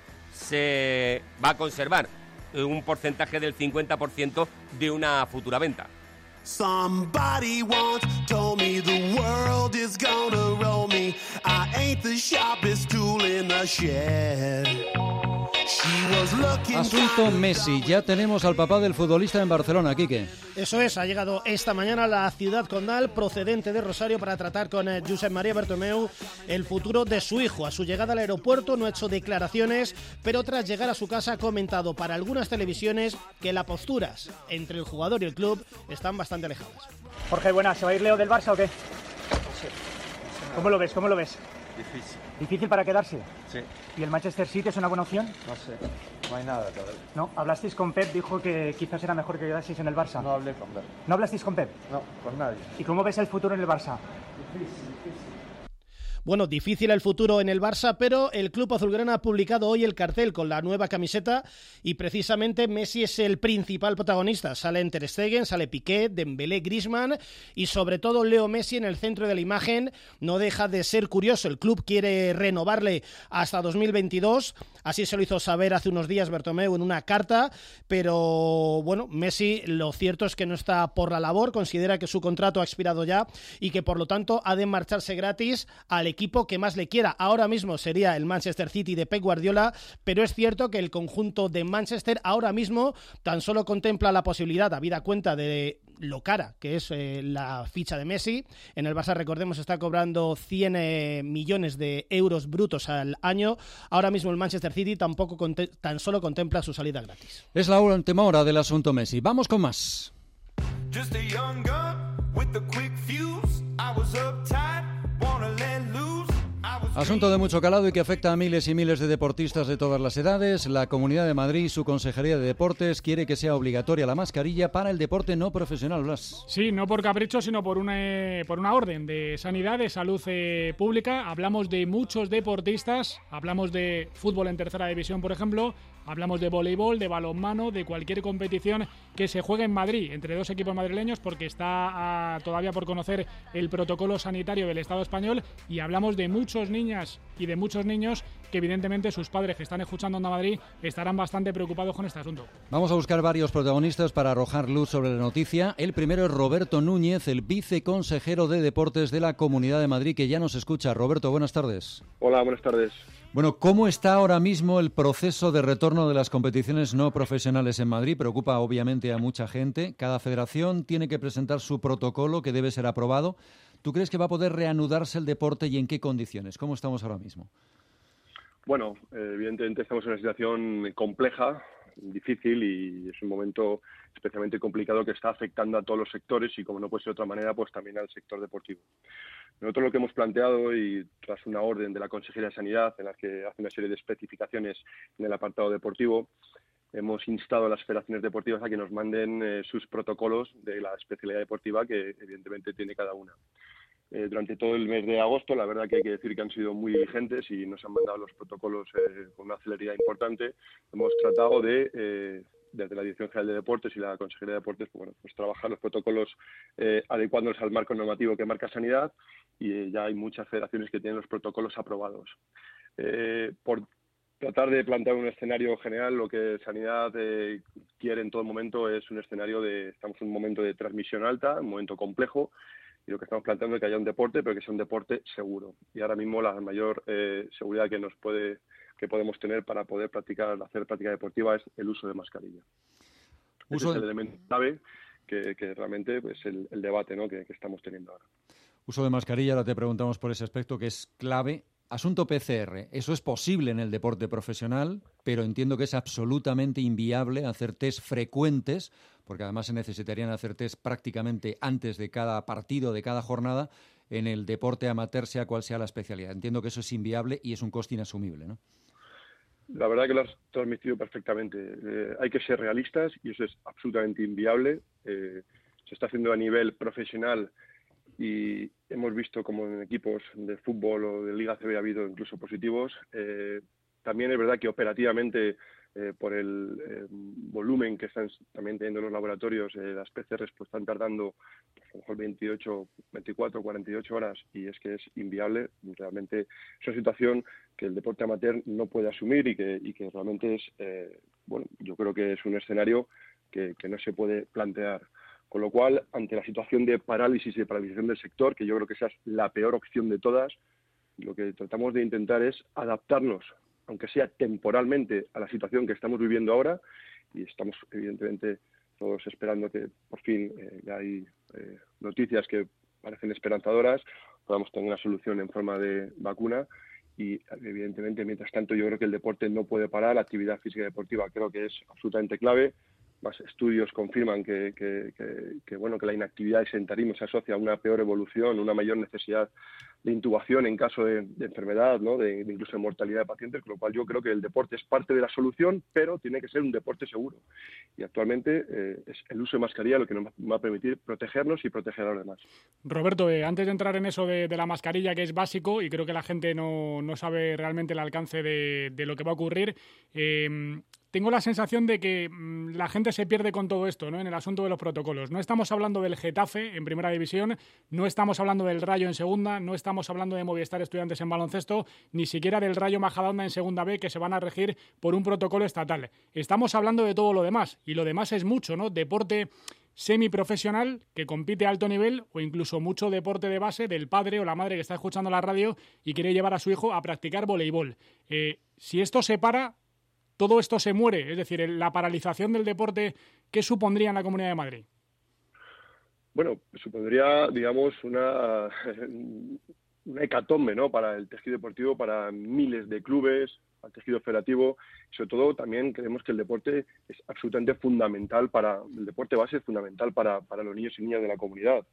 se va a conservar un porcentaje del cincuenta por ciento de una futura venta. Somebody once told me the world is gonna roll me. I ain't the sharpest tool in the shed. Asunto Messi. Ya tenemos al papá del futbolista en Barcelona, Quique. Eso es, ha llegado esta mañana a la ciudad condal procedente de Rosario para tratar con eh, Josep María Bartomeu el futuro de su hijo. A su llegada al aeropuerto no ha hecho declaraciones, pero tras llegar a su casa ha comentado para algunas televisiones que las posturas entre el jugador y el club están bastante alejadas. Jorge, buenas, ¿se va a ir Leo del Barça o qué? Sí. ¿Cómo lo ves? ¿Cómo lo ves? Difícil. ¿Difícil para quedarse? Sí. ¿Y el Manchester City es una buena opción? No sé, no hay nada todavía. No, hablasteis con Pep, dijo que quizás era mejor que quedaseis en el Barça. No hablé con Pep. ¿No hablasteis con Pep? No, con nadie. ¿Y cómo ves el futuro en el Barça? Difícil, difícil. Bueno, difícil el futuro en el Barça, pero el club azulgrana ha publicado hoy el cartel con la nueva camiseta y precisamente Messi es el principal protagonista. Sale Ter Stegen, sale Piqué, Dembélé, Griezmann y sobre todo Leo Messi en el centro de la imagen. No deja de ser curioso, el club quiere renovarle hasta dos mil veintidós, así se lo hizo saber hace unos días Bartomeu en una carta, pero bueno, Messi lo cierto es que no está por la labor, considera que su contrato ha expirado ya y que por lo tanto ha de marcharse gratis al equipo que más le quiera. Ahora mismo sería el Manchester City de Pep Guardiola, pero es cierto que el conjunto de Manchester ahora mismo tan solo contempla la posibilidad, habida cuenta de lo cara que es eh, la ficha de Messi. En el Barça, recordemos, está cobrando cien eh, millones de euros brutos al año. Ahora mismo el Manchester City tampoco conte- tan solo contempla su salida gratis. Es la última hora del asunto Messi. Vamos con más. Just a young gun with a quick fuse. I was uptight, wanna let loose. Asunto de mucho calado y que afecta a miles y miles de deportistas de todas las edades. La Comunidad de Madrid y su Consejería de Deportes quiere que sea obligatoria la mascarilla para el deporte no profesional, Blas. Sí, no por capricho, sino por una, por una orden de sanidad, de salud eh, pública. Hablamos de muchos deportistas, hablamos de fútbol en tercera división, por ejemplo, hablamos de voleibol, de balonmano, de cualquier competición que se juegue en Madrid entre dos equipos madrileños, porque está a, todavía por conocer el protocolo sanitario del Estado español, y hablamos de muchos niñas y de muchos niños que evidentemente sus padres que están escuchando Onda Madrid estarán bastante preocupados con este asunto. Vamos a buscar varios protagonistas para arrojar luz sobre la noticia. El primero es Roberto Núñez, el viceconsejero de Deportes de la Comunidad de Madrid, que ya nos escucha. Roberto, buenas tardes. Hola, buenas tardes. Bueno, ¿cómo está ahora mismo el proceso de retorno de las competiciones no profesionales en Madrid? Preocupa obviamente a mucha gente. Cada federación tiene que presentar su protocolo que debe ser aprobado. ¿Tú crees que va a poder reanudarse el deporte y en qué condiciones? ¿Cómo estamos ahora mismo? Bueno, evidentemente estamos en una situación compleja, difícil y es un momento especialmente complicado que está afectando a todos los sectores y, como no puede ser de otra manera, pues también al sector deportivo. Nosotros lo que hemos planteado, y tras una orden de la Consejería de Sanidad en la que hace una serie de especificaciones en el apartado deportivo, hemos instado a las federaciones deportivas a que nos manden eh, sus protocolos de la especialidad deportiva que evidentemente tiene cada una. Eh, durante todo el mes de agosto, la verdad que hay que decir que han sido muy diligentes y nos han mandado los protocolos eh, con una celeridad importante. Hemos tratado de, eh, desde la Dirección General de Deportes y la Consejería de Deportes, pues, bueno, pues trabajar los protocolos eh, adecuándolos al marco normativo que marca Sanidad, y eh, ya hay muchas federaciones que tienen los protocolos aprobados. Eh, por tratar de plantear un escenario general, lo que Sanidad eh, quiere en todo momento es un escenario de, estamos en un momento de transmisión alta, un momento complejo, y lo que estamos planteando es que haya un deporte, pero que sea un deporte seguro. Y ahora mismo la mayor eh, seguridad que nos puede, que podemos tener para poder practicar, hacer práctica deportiva es el uso de mascarilla. Uso Ese es el elemento clave que, que realmente es pues, el, el debate, ¿no?, que, que estamos teniendo ahora. Uso de mascarilla, ahora te preguntamos por ese aspecto que es clave. Asunto P C R, eso es posible en el deporte profesional, pero entiendo que es absolutamente inviable hacer test frecuentes, porque además se necesitarían hacer test prácticamente antes de cada partido, de cada jornada, en el deporte amateur, sea cual sea la especialidad. Entiendo que eso es inviable y es un coste inasumible, ¿no? La verdad que lo has transmitido perfectamente. Eh, hay que ser realistas y eso es absolutamente inviable. Eh, se está haciendo a nivel profesional y hemos visto como en equipos de fútbol o de Liga C B ha habido incluso positivos. Eh, también es verdad que operativamente, eh, por el eh, volumen que están también teniendo los laboratorios, eh, las P C Rs pues, están tardando pues, a lo mejor veintiocho, veinticuatro, cuarenta y ocho horas y es que es inviable. Realmente es una situación que el deporte amateur no puede asumir y que, y que realmente es, eh, bueno, yo creo que es un escenario que, que no se puede plantear. Con lo cual, ante la situación de parálisis y de paralización del sector, que yo creo que esa es la peor opción de todas, lo que tratamos de intentar es adaptarnos, aunque sea temporalmente, a la situación que estamos viviendo ahora, y estamos evidentemente todos esperando que por fin eh, ya hay eh, noticias que parecen esperanzadoras, podamos tener una solución en forma de vacuna y evidentemente mientras tanto yo creo que el deporte no puede parar, la actividad física y deportiva creo que es absolutamente clave. Más estudios confirman que, que, que, que, bueno, que la inactividad y sedentarismo se asocia a una peor evolución, una mayor necesidad de intubación en caso de, de enfermedad, ¿no?, de, de incluso de mortalidad de pacientes, con lo cual yo creo que el deporte es parte de la solución, pero tiene que ser un deporte seguro. Y actualmente eh, es el uso de mascarilla lo que nos va a permitir protegernos y proteger a los demás. Roberto, eh, antes de entrar en eso de, de la mascarilla, que es básico, y creo que la gente no, no sabe realmente el alcance de, de lo que va a ocurrir, eh, tengo la sensación de que mmm, la gente se pierde con todo esto, ¿no?, en el asunto de los protocolos. No estamos hablando del Getafe en Primera División, no estamos hablando del Rayo en Segunda, no estamos hablando de Movistar Estudiantes en baloncesto, ni siquiera del Rayo Majadahonda en Segunda B, que se van a regir por un protocolo estatal. Estamos hablando de todo lo demás, y lo demás es mucho, ¿no? Deporte semiprofesional que compite a alto nivel o incluso mucho deporte de base del padre o la madre que está escuchando la radio y quiere llevar a su hijo a practicar voleibol. Eh, si esto se para, todo esto se muere, es decir, la paralización del deporte, ¿qué supondría en la Comunidad de Madrid? Bueno, supondría, digamos, una, una hecatombe, ¿no?, para el tejido deportivo, para miles de clubes, al tejido federativo. Y sobre todo también creemos que el deporte es absolutamente fundamental para, el deporte base es fundamental para, para los niños y niñas de la comunidad.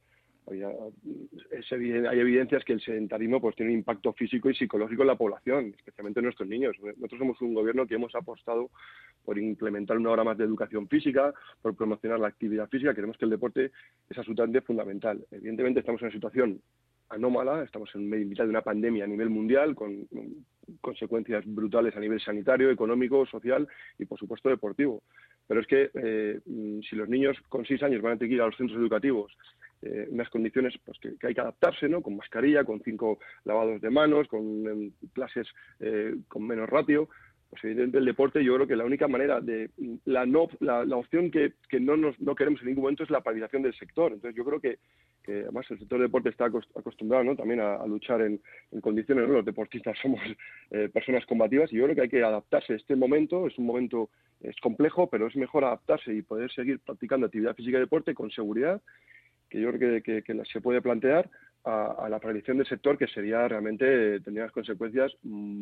Es evidente, hay evidencias que el sedentarismo pues tiene un impacto físico y psicológico en la población, especialmente en nuestros niños. Nosotros somos un gobierno que hemos apostado por implementar una hora más de educación física, por promocionar la actividad física. Creemos que el deporte es absolutamente fundamental. Evidentemente estamos en una situación anómala, estamos en mitad de una pandemia a nivel mundial con, con consecuencias brutales a nivel sanitario, económico, social y por supuesto deportivo. Pero es que eh, si los niños con seis años van a tener que ir a los centros educativos eh, unas condiciones pues, que, que hay que adaptarse, ¿no? Con mascarilla, con cinco lavados de manos, con eh, clases eh, con menos ratio. Pues evidentemente el deporte, yo creo que la única manera de la no la, la opción que, que no nos no queremos en ningún momento es la paralización del sector. Entonces yo creo que, que además el sector del deporte está acostumbrado, ¿no? También a, a luchar en, en condiciones, ¿no? Los deportistas somos eh, personas combativas y yo creo que hay que adaptarse a este momento. Es un momento, es complejo, pero es mejor adaptarse y poder seguir practicando actividad física y deporte con seguridad, que yo creo que, que, que se puede plantear a, a la paralización del sector, que sería realmente, tendría unas consecuencias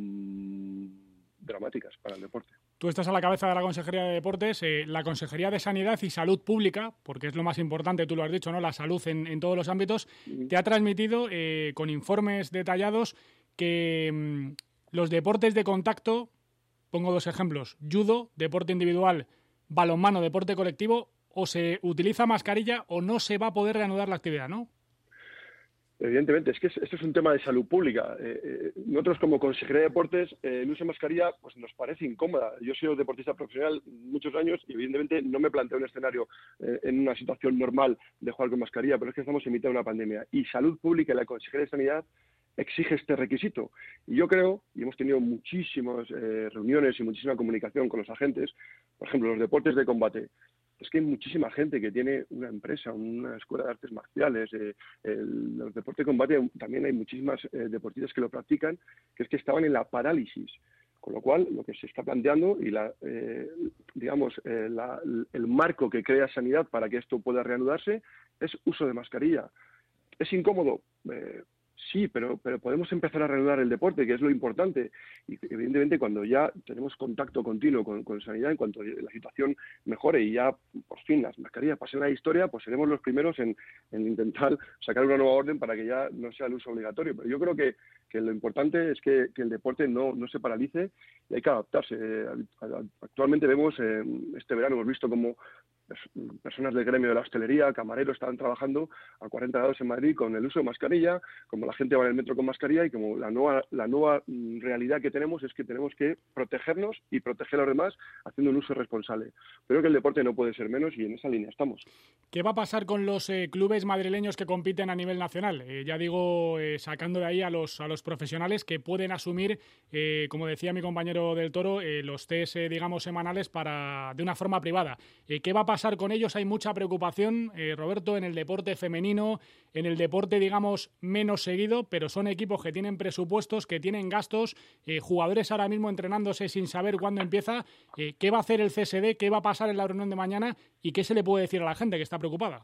mmm, dramáticas para el deporte. Tú estás a la cabeza de la Consejería de Deportes, eh, la Consejería de Sanidad y Salud Pública, porque es lo más importante, tú lo has dicho, ¿no? La salud en, en todos los ámbitos, mm. te ha transmitido eh, con informes detallados que mmm, los deportes de contacto, pongo dos ejemplos, judo, deporte individual, balonmano, deporte colectivo, o se utiliza mascarilla o no se va a poder reanudar la actividad, ¿no? Evidentemente, es que esto es un tema de salud pública. Eh, eh, nosotros como Consejería de Deportes, eh, el uso de mascarilla pues nos parece incómoda. Yo he sido deportista profesional muchos años y evidentemente no me planteo un escenario eh, en una situación normal de jugar con mascarilla, pero es que estamos en mitad de una pandemia y salud pública y la Consejería de Sanidad exige este requisito. Y yo creo, y hemos tenido muchísimas eh, reuniones y muchísima comunicación con los agentes, por ejemplo, los deportes de combate. Es que hay muchísima gente que tiene una empresa, una escuela de artes marciales, eh, el, los deportes de combate, también hay muchísimas eh, deportistas que lo practican, que es que estaban en la parálisis. Con lo cual, lo que se está planteando y la, eh, digamos, eh, la, el marco que crea Sanidad para que esto pueda reanudarse es uso de mascarilla. ¿Es incómodo? Eh, Sí, pero, pero podemos empezar a reanudar el deporte, que es lo importante. Y evidentemente cuando ya tenemos contacto continuo con, con Sanidad, en cuanto la situación mejore y ya por fin las mascarillas pasen a la historia, pues seremos los primeros en, en intentar sacar una nueva orden para que ya no sea el uso obligatorio. Pero yo creo que, que lo importante es que, que el deporte no, no se paralice y hay que adaptarse. Actualmente vemos, eh, este verano hemos visto como personas del gremio de la hostelería, camareros, estaban trabajando a cuarenta grados en Madrid con el uso de mascarilla, como la gente va en el metro con mascarilla y como la nueva, la nueva realidad que tenemos es que tenemos que protegernos y proteger a los demás haciendo un uso responsable. Creo que el deporte no puede ser menos y en esa línea estamos. ¿Qué va a pasar con los eh, clubes madrileños que compiten a nivel nacional? Eh, ya digo, eh, sacando de ahí a los, a los profesionales que pueden asumir, eh, como decía mi compañero del Toro, eh, los test, eh, digamos, semanales para de una forma privada. Eh, ¿Qué va a pasar con ellos? Hay mucha preocupación, eh, Roberto, en el deporte femenino, en el deporte, digamos, menos seguido, pero son equipos que tienen presupuestos, que tienen gastos, eh, jugadores ahora mismo entrenándose sin saber cuándo empieza. Eh, ¿Qué va a hacer el C S D? ¿Qué va a pasar en la reunión de mañana? ¿Y qué se le puede decir a la gente que está preocupada?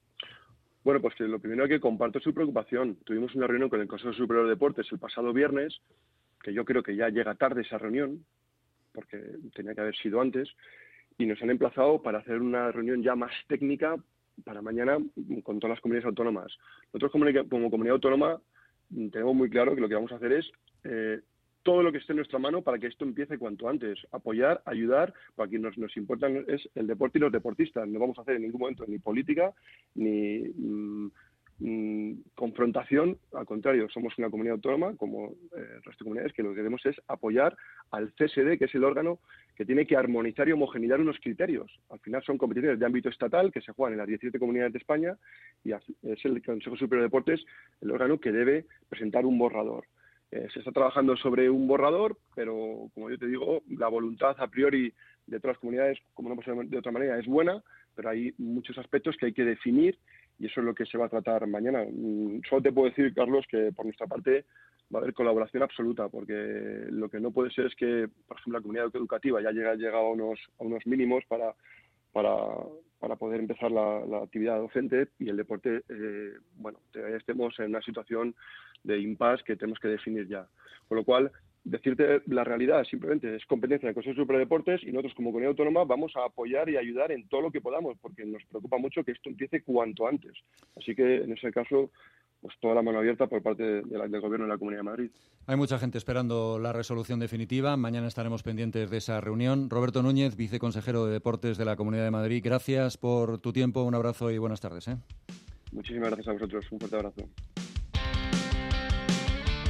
Bueno, pues que lo primero que comparto su preocupación. Tuvimos una reunión con el Consejo Superior de Deportes el pasado viernes, que yo creo que ya llega tarde esa reunión, porque tenía que haber sido antes, y nos han emplazado para hacer una reunión ya más técnica para mañana con todas las comunidades autónomas. Nosotros como, como comunidad autónoma tenemos muy claro que lo que vamos a hacer es eh, todo lo que esté en nuestra mano para que esto empiece cuanto antes. Apoyar, ayudar, para quien nos, nos importa es el deporte y los deportistas. No vamos a hacer en ningún momento ni política ni mmm, mmm, confrontación. Al contrario, somos una comunidad autónoma, como eh, el resto de comunidades, que lo que queremos es apoyar al C S D, que es el órgano que tiene que armonizar y homogeneizar unos criterios. Al final son competiciones de ámbito estatal que se juegan en las diecisiete comunidades de España y es el Consejo Superior de Deportes el órgano que debe presentar un borrador. Eh, se está trabajando sobre un borrador, pero como yo te digo, la voluntad a priori de todas las comunidades, como no puede ser de otra manera, es buena, pero hay muchos aspectos que hay que definir y eso es lo que se va a tratar mañana. Solo te puedo decir, Carlos, que por nuestra parte va a haber colaboración absoluta, porque lo que no puede ser es que, por ejemplo, la comunidad educativa ya llega, llega a, unos, a unos mínimos para, para, para poder empezar la, la actividad docente y el deporte, eh, bueno, estemos en una situación de impasse que tenemos que definir ya. Con lo cual, decirte la realidad simplemente es competencia del Consejo Superior de Deportes y nosotros como comunidad autónoma vamos a apoyar y ayudar en todo lo que podamos, porque nos preocupa mucho que esto empiece cuanto antes. Así que en ese caso, pues toda la mano abierta por parte de la, del Gobierno de la Comunidad de Madrid. Hay mucha gente esperando la resolución definitiva. Mañana estaremos pendientes de esa reunión. Roberto Núñez, viceconsejero de Deportes de la Comunidad de Madrid, gracias por tu tiempo, un abrazo y buenas tardes. ¿eh? Muchísimas gracias a vosotros, un fuerte abrazo.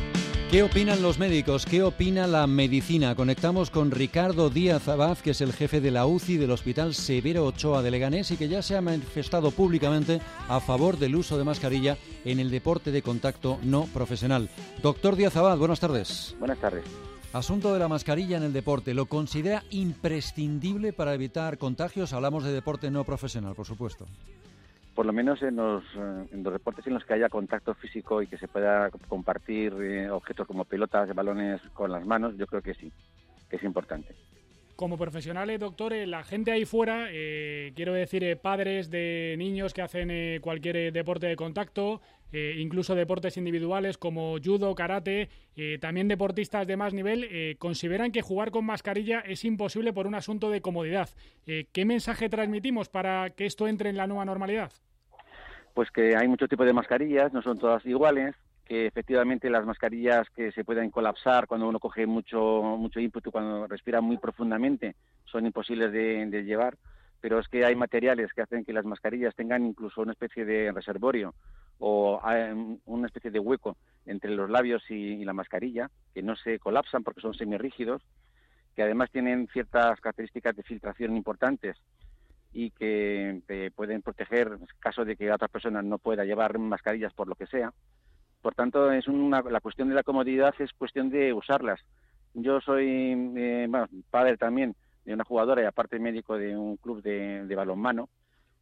¿Qué opinan los médicos? ¿Qué opina la medicina? Conectamos con Ricardo Díaz Abad, que es el jefe de la U C I del Hospital Severo Ochoa de Leganés y que ya se ha manifestado públicamente a favor del uso de mascarilla en el deporte de contacto no profesional. Doctor Díaz Abad, buenas tardes. Buenas tardes. Asunto de la mascarilla en el deporte. ¿Lo considera imprescindible para evitar contagios? Hablamos de deporte no profesional, por supuesto. Por lo menos en los, en los deportes en los que haya contacto físico y que se pueda compartir eh, objetos como pelotas, balones con las manos, yo creo que sí, que es importante. Como profesionales, doctor, eh, la gente ahí fuera, eh, quiero decir, eh, padres de niños que hacen eh, cualquier eh, deporte de contacto, eh, incluso deportes individuales como judo, karate, eh, también deportistas de más nivel, eh, consideran que jugar con mascarilla es imposible por un asunto de comodidad. Eh, ¿Qué mensaje transmitimos para que esto entre en la nueva normalidad? Pues que hay muchos tipos de mascarillas, no son todas iguales, que efectivamente las mascarillas que se pueden colapsar cuando uno coge mucho mucho ímpetu, cuando respira muy profundamente, son imposibles de, de llevar, pero es que hay materiales que hacen que las mascarillas tengan incluso una especie de reservorio o una especie de hueco entre los labios y, y la mascarilla, que no se colapsan porque son semirrígidos, que además tienen ciertas características de filtración importantes y que te pueden proteger en caso de que otra persona no pueda llevar mascarillas por lo que sea. Por tanto, es una, la cuestión de la comodidad es cuestión de usarlas. Yo soy eh, bueno, padre también de una jugadora y aparte médico de un club de, de balonmano,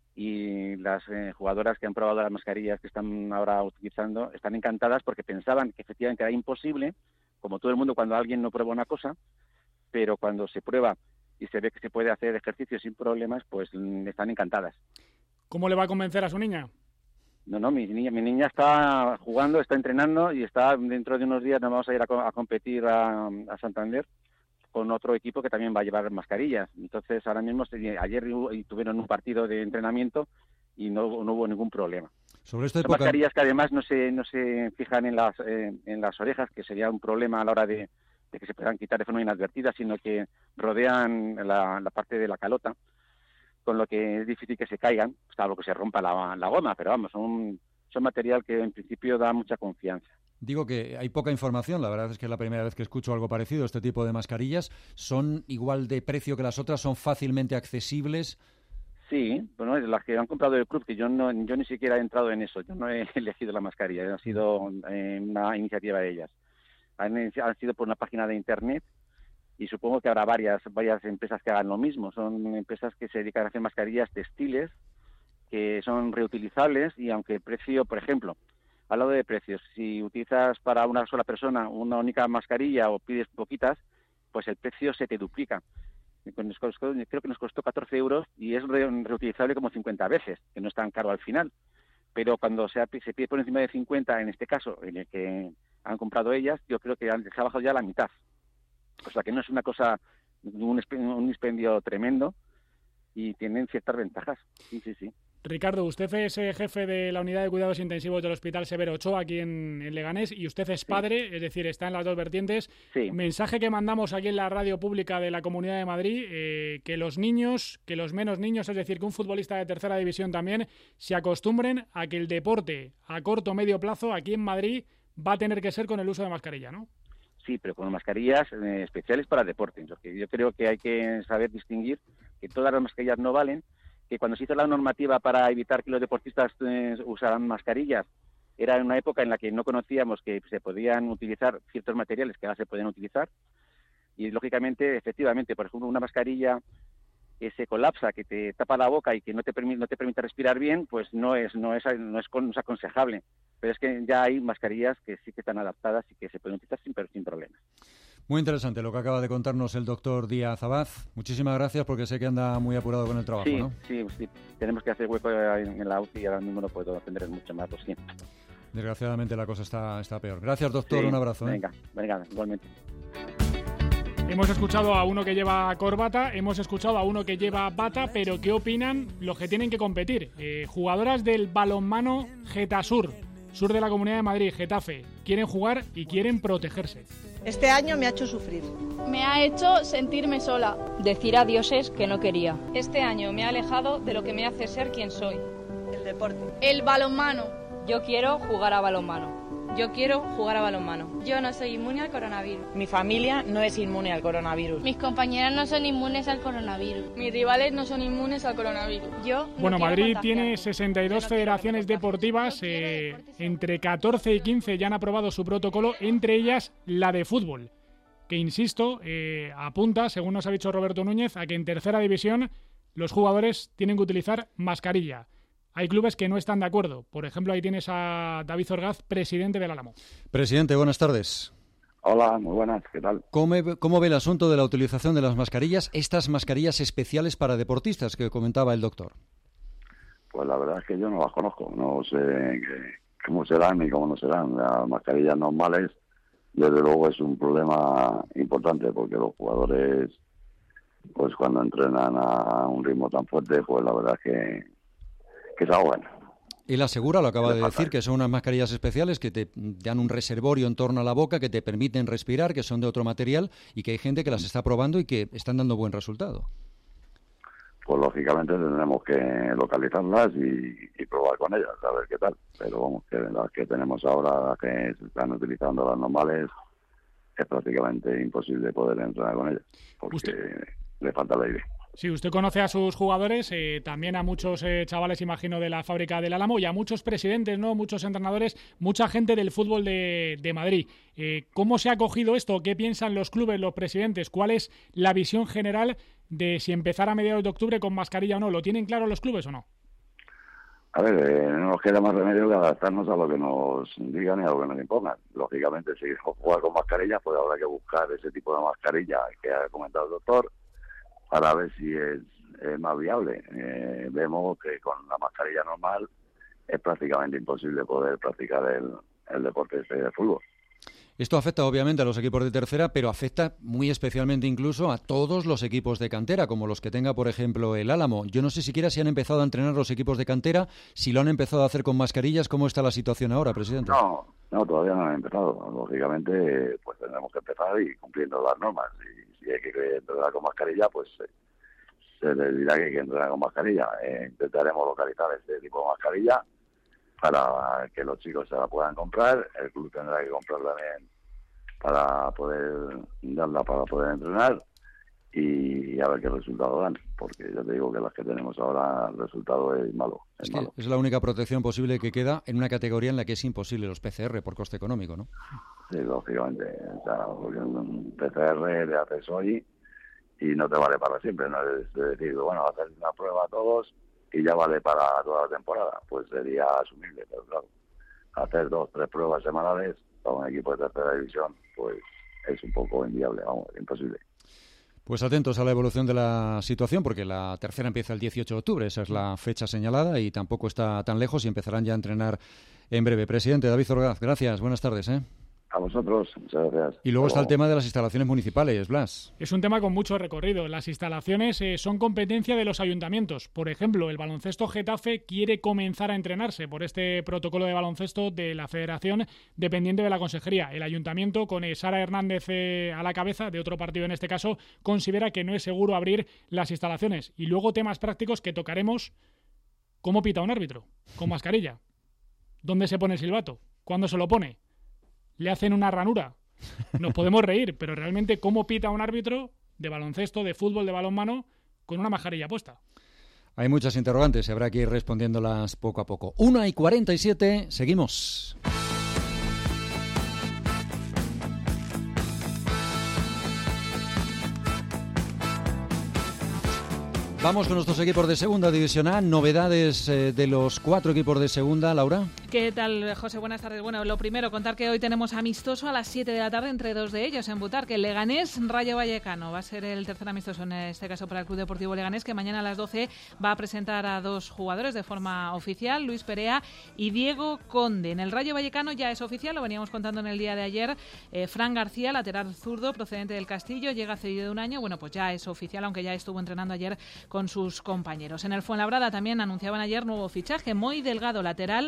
y las eh, jugadoras que han probado las mascarillas que están ahora utilizando están encantadas porque pensaban que efectivamente era imposible, como todo el mundo cuando alguien no prueba una cosa, pero cuando se prueba y se ve que se puede hacer ejercicio sin problemas, pues están encantadas. ¿Cómo le va a convencer a su niña? No, no, mi niña, mi niña está jugando, está entrenando y está dentro de unos días nos vamos a ir a, a competir a, a Santander con otro equipo que también va a llevar mascarillas. Entonces, ahora mismo, ayer tuvieron un partido de entrenamiento y no, no hubo ningún problema. Sobre esta Son época... mascarillas que además no se no se fijan en las eh, en las orejas, que sería un problema a la hora de de que se puedan quitar de forma inadvertida, sino que rodean la, la parte de la calota, con lo que es difícil que se caigan, salvo que se rompa la, la goma, pero vamos, son, son material que en principio da mucha confianza. Digo que hay poca información, la verdad es que es la primera vez que escucho algo parecido, este tipo de mascarillas. ¿Son igual de precio que las otras? ¿Son fácilmente accesibles? Sí, bueno, las que han comprado el club, que yo no yo ni siquiera he entrado en eso, yo no he elegido la mascarilla, ha sido eh, una iniciativa de ellas. Han, han sido por una página de internet y supongo que habrá varias varias empresas que hagan lo mismo. Son empresas que se dedican a hacer mascarillas textiles que son reutilizables y aunque el precio, por ejemplo, hablando de precios, si utilizas para una sola persona una única mascarilla o pides poquitas, pues el precio se te duplica. Creo que nos costó catorce euros y es reutilizable como cincuenta veces, que no es tan caro al final. Pero cuando se, se pide por encima de cincuenta, en este caso, en el que han comprado ellas, yo creo que han, se ha bajado ya la mitad. O sea que no es una cosa, un, un dispendio tremendo y tienen ciertas ventajas. Sí, sí, sí. Ricardo, usted es eh, jefe de la unidad de cuidados intensivos del Hospital Severo Ochoa aquí en, en Leganés y usted es padre, sí. Es decir, está en las dos vertientes. Sí. Mensaje que mandamos aquí en la radio pública de la Comunidad de Madrid, eh, que los niños, que los menos niños, es decir, que un futbolista de tercera división también, se acostumbren a que el deporte a corto o medio plazo aquí en Madrid va a tener que ser con el uso de mascarilla, ¿no? Sí, pero con mascarillas eh, especiales para deporte. Porque yo creo que hay que saber distinguir que todas las mascarillas no valen, que cuando se hizo la normativa para evitar que los deportistas eh, usaran mascarillas, era en una época en la que no conocíamos que se podían utilizar ciertos materiales que ahora se pueden utilizar, y lógicamente, efectivamente, por ejemplo, una mascarilla que se colapsa, que te tapa la boca y que no te permite, no te permite respirar bien, pues no es, no es, no es, no es aconsejable. Pero es que ya hay mascarillas que sí que están adaptadas y que se pueden utilizar sin, sin problemas. Muy interesante lo que acaba de contarnos el doctor Díaz Abad. Muchísimas gracias porque sé que anda muy apurado con el trabajo, sí, ¿no? Sí, sí, tenemos que hacer hueco en la U C I y ahora mismo no puedo atender mucho más, lo siento. Desgraciadamente la cosa está, está peor. Gracias, doctor, sí, un abrazo. Venga, ¿eh? venga, igualmente. Hemos escuchado a uno que lleva corbata, hemos escuchado a uno que lleva bata, pero ¿qué opinan los que tienen que competir? Eh, jugadoras del balonmano Getasur, sur de la Comunidad de Madrid, Getafe, quieren jugar y quieren protegerse. Este año me ha hecho sufrir. Me ha hecho sentirme sola. Decir a dioses que no quería. Este año me ha alejado de lo que me hace ser quien soy. El deporte. El balonmano. Yo quiero jugar a balonmano. Yo quiero jugar a balonmano. Yo no soy inmune al coronavirus. Mi familia no es inmune al coronavirus. Mis compañeras no son inmunes al coronavirus. Mis rivales no son inmunes al coronavirus. Yo no Bueno, Madrid contagiarme. tiene sesenta y dos no federaciones deportivas, eh, entre catorce y quince ya han aprobado su protocolo, entre ellas la de fútbol, que insisto, eh, apunta, según nos ha dicho Roberto Núñez, a que en tercera división los jugadores tienen que utilizar mascarilla. Hay clubes que no están de acuerdo. Por ejemplo, ahí tienes a David Orgaz, presidente del Álamo. Presidente, buenas tardes. Hola, muy buenas, ¿qué tal? ¿Cómo, ¿Cómo ve el asunto de la utilización de las mascarillas, estas mascarillas especiales para deportistas que comentaba el doctor? Pues la verdad es que yo no las conozco, no sé qué, cómo serán ni cómo no serán. Las mascarillas normales, desde luego, es un problema importante porque los jugadores, pues cuando entrenan a un ritmo tan fuerte, pues la verdad es que que se ahogan. Él asegura, lo acaba de decir, que son unas mascarillas especiales que te dan un reservorio en torno a la boca, que te permiten respirar, que son de otro material y que hay gente que las está probando y que están dando buen resultado. Pues lógicamente tendremos que localizarlas y, y probar con ellas, a ver qué tal. Pero vamos, que las que tenemos ahora, las que se están utilizando las normales, es prácticamente imposible poder entrenar con ellas, porque ¿Usted? le falta el aire. Sí, usted conoce a sus jugadores, eh, también a muchos eh, chavales, imagino, de la fábrica del Álamo y a muchos presidentes, ¿no? Muchos entrenadores, mucha gente del fútbol de, de Madrid. Eh, ¿Cómo se ha acogido esto? ¿Qué piensan los clubes, los presidentes? ¿Cuál es la visión general de si empezar a mediados de octubre con mascarilla o no? ¿Lo tienen claro los clubes o no? A ver, eh, no nos queda más remedio que adaptarnos a lo que nos digan y a lo que nos impongan. Lógicamente, si jugar con mascarilla, pues habrá que buscar ese tipo de mascarilla que ha comentado el doctor, para ver si es, es más viable. Eh, vemos que con la mascarilla normal es prácticamente imposible poder practicar el, el deporte de fútbol. Esto afecta obviamente a los equipos de tercera, pero afecta muy especialmente incluso a todos los equipos de cantera, como los que tenga, por ejemplo, el Álamo. Yo no sé siquiera si han empezado a entrenar los equipos de cantera, si lo han empezado a hacer con mascarillas. ¿Cómo está la situación ahora, presidente? No, no, todavía no han empezado. Lógicamente, pues tendremos que empezar y cumpliendo las normas. Y si hay que entrenar con mascarilla, pues eh, se les dirá que hay que entrenar con mascarilla. Eh, intentaremos localizar este tipo de mascarilla para que los chicos se la puedan comprar. El club tendrá que comprar también para poder darla para poder entrenar y a ver qué resultado dan, porque ya te digo que las que tenemos ahora el resultado es malo. Es, es, malo. Que es la única protección posible que queda en una categoría en la que es imposible los P C R por coste económico, ¿no? Sí, lógicamente. O sea, porque un P C R le haces hoy y no te vale para siempre. No es decir, bueno, hacer una prueba a todos y ya vale para toda la temporada. Pues sería asumible, pero claro, hacer dos, tres pruebas semanales para un equipo de tercera división, pues es un poco inviable, vamos, imposible. Pues atentos a la evolución de la situación, porque la tercera empieza el dieciocho de octubre, esa es la fecha señalada y tampoco está tan lejos y empezarán ya a entrenar en breve. Presidente David Orgaz, gracias, buenas tardes. ¿eh? A vosotros, muchas gracias. Y luego está el tema de las instalaciones municipales, Blas. Es un tema con mucho recorrido. Las instalaciones eh, son competencia de los ayuntamientos. Por ejemplo, el baloncesto Getafe quiere comenzar a entrenarse por este protocolo de baloncesto de la Federación dependiente de la Consejería. El ayuntamiento, con eh, Sara Hernández eh, a la cabeza, de otro partido en este caso, considera que no es seguro abrir las instalaciones. Y luego temas prácticos que tocaremos. ¿Cómo pita un árbitro? ¿Con mascarilla? ¿Dónde se pone el silbato? ¿Cuándo se lo pone? ¿Le hacen una ranura? Nos podemos reír, pero realmente ¿cómo pita un árbitro de baloncesto, de fútbol, de balonmano con una mascarilla puesta? Hay muchas interrogantes y habrá que ir respondiéndolas poco a poco. una y cuarenta y siete, seguimos. Vamos con nuestros equipos de segunda división A. Novedades eh, de los cuatro equipos de segunda, Laura. ¿Qué tal, José? Buenas tardes. Bueno, lo primero, contar que hoy tenemos amistoso a las siete de la tarde entre dos de ellos en Butarque. El Leganés Rayo Vallecano va a ser el tercer amistoso en este caso para el Club Deportivo Leganés, que mañana a las doce va a presentar a dos jugadores de forma oficial, Luis Perea y Diego Conde. En el Rayo Vallecano ya es oficial, lo veníamos contando en el día de ayer. Eh, Fran García, lateral zurdo procedente del Castillo, llega cedido de un año. Bueno, pues ya es oficial, aunque ya estuvo entrenando ayer con sus compañeros. En el Fuenlabrada también anunciaban ayer nuevo fichaje, Moy Delgado, lateral zurdo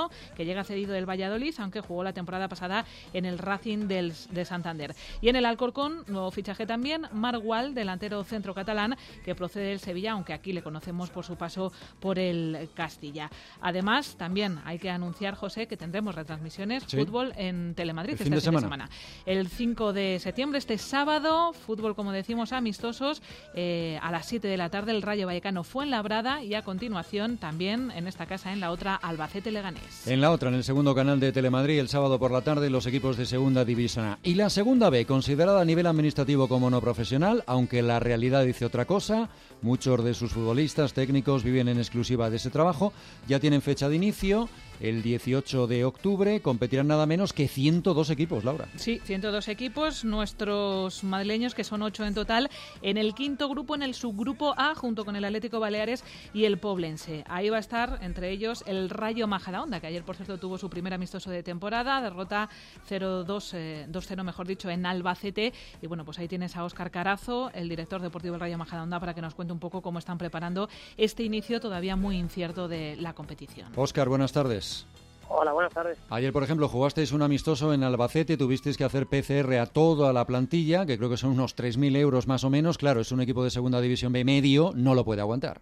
Alonso, que llega cedido del Valladolid, aunque jugó la temporada pasada en el Racing del, de Santander. Y en el Alcorcón, nuevo fichaje también, Marc Gual, delantero centro catalán, que procede del Sevilla, aunque aquí le conocemos por su paso por el Castilla. Además, también hay que anunciar, José, que tendremos retransmisiones, sí, fútbol en Telemadrid el este fin de fin de semana. semana. El cinco de septiembre, este sábado, fútbol, como decimos, amistosos, eh, a las siete de la tarde, el Rayo Vallecano Fuenlabrada, y a continuación, también en esta casa, en la otra, Albacete Leganés. En la otra, en el segundo canal de Telemadrid, el sábado por la tarde, los equipos de Segunda División A. Y la Segunda B, considerada a nivel administrativo como no profesional, aunque la realidad dice otra cosa. Muchos de sus futbolistas técnicos viven en exclusiva de ese trabajo. Ya tienen fecha de inicio, el dieciocho de octubre. Competirán nada menos que ciento dos equipos, Laura. Sí, ciento dos equipos, nuestros madrileños, que son ocho en total, en el quinto grupo, en el subgrupo A, junto con el Atlético Baleares y el Poblense. Ahí va a estar, entre ellos, el Rayo Majadahonda, que ayer, por cierto, tuvo su primer amistoso de temporada, derrota cero dos, eh, dos cero, mejor dicho, en Albacete. Y bueno, pues ahí tienes a Óscar Carazo, el director deportivo del Rayo Majadahonda, para que nos cuente un poco cómo están preparando este inicio todavía muy incierto de la competición. Óscar, buenas tardes. Hola, buenas tardes. Ayer, por ejemplo, jugasteis un amistoso en Albacete, tuvisteis que hacer P C R a toda la plantilla, que creo que son unos tres mil euros más o menos. Claro, es un equipo de Segunda División B medio, no lo puede aguantar.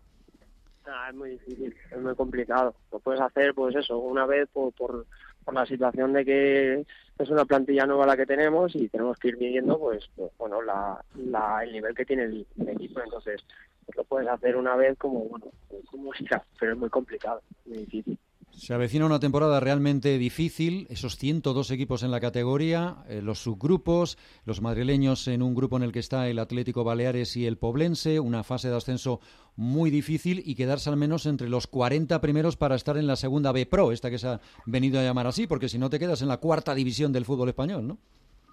Ah, es muy difícil, es muy complicado. Lo puedes hacer, pues eso, una vez por, por, por la situación de que es una plantilla nueva la que tenemos y tenemos que ir midiendo, pues, pues bueno, la, la, el nivel que tiene el, el equipo. Entonces, pues lo puedes hacer una vez como, bueno, como siga, pero es muy complicado, muy difícil. Se avecina una temporada realmente difícil, esos ciento dos equipos en la categoría, eh, los subgrupos, los madrileños en un grupo en el que está el Atlético Baleares y el Poblense, una fase de ascenso muy difícil y quedarse al menos entre los cuarenta primeros para estar en la Segunda B Pro, esta que se ha venido a llamar así, porque si no te quedas en la cuarta división del fútbol español, ¿no?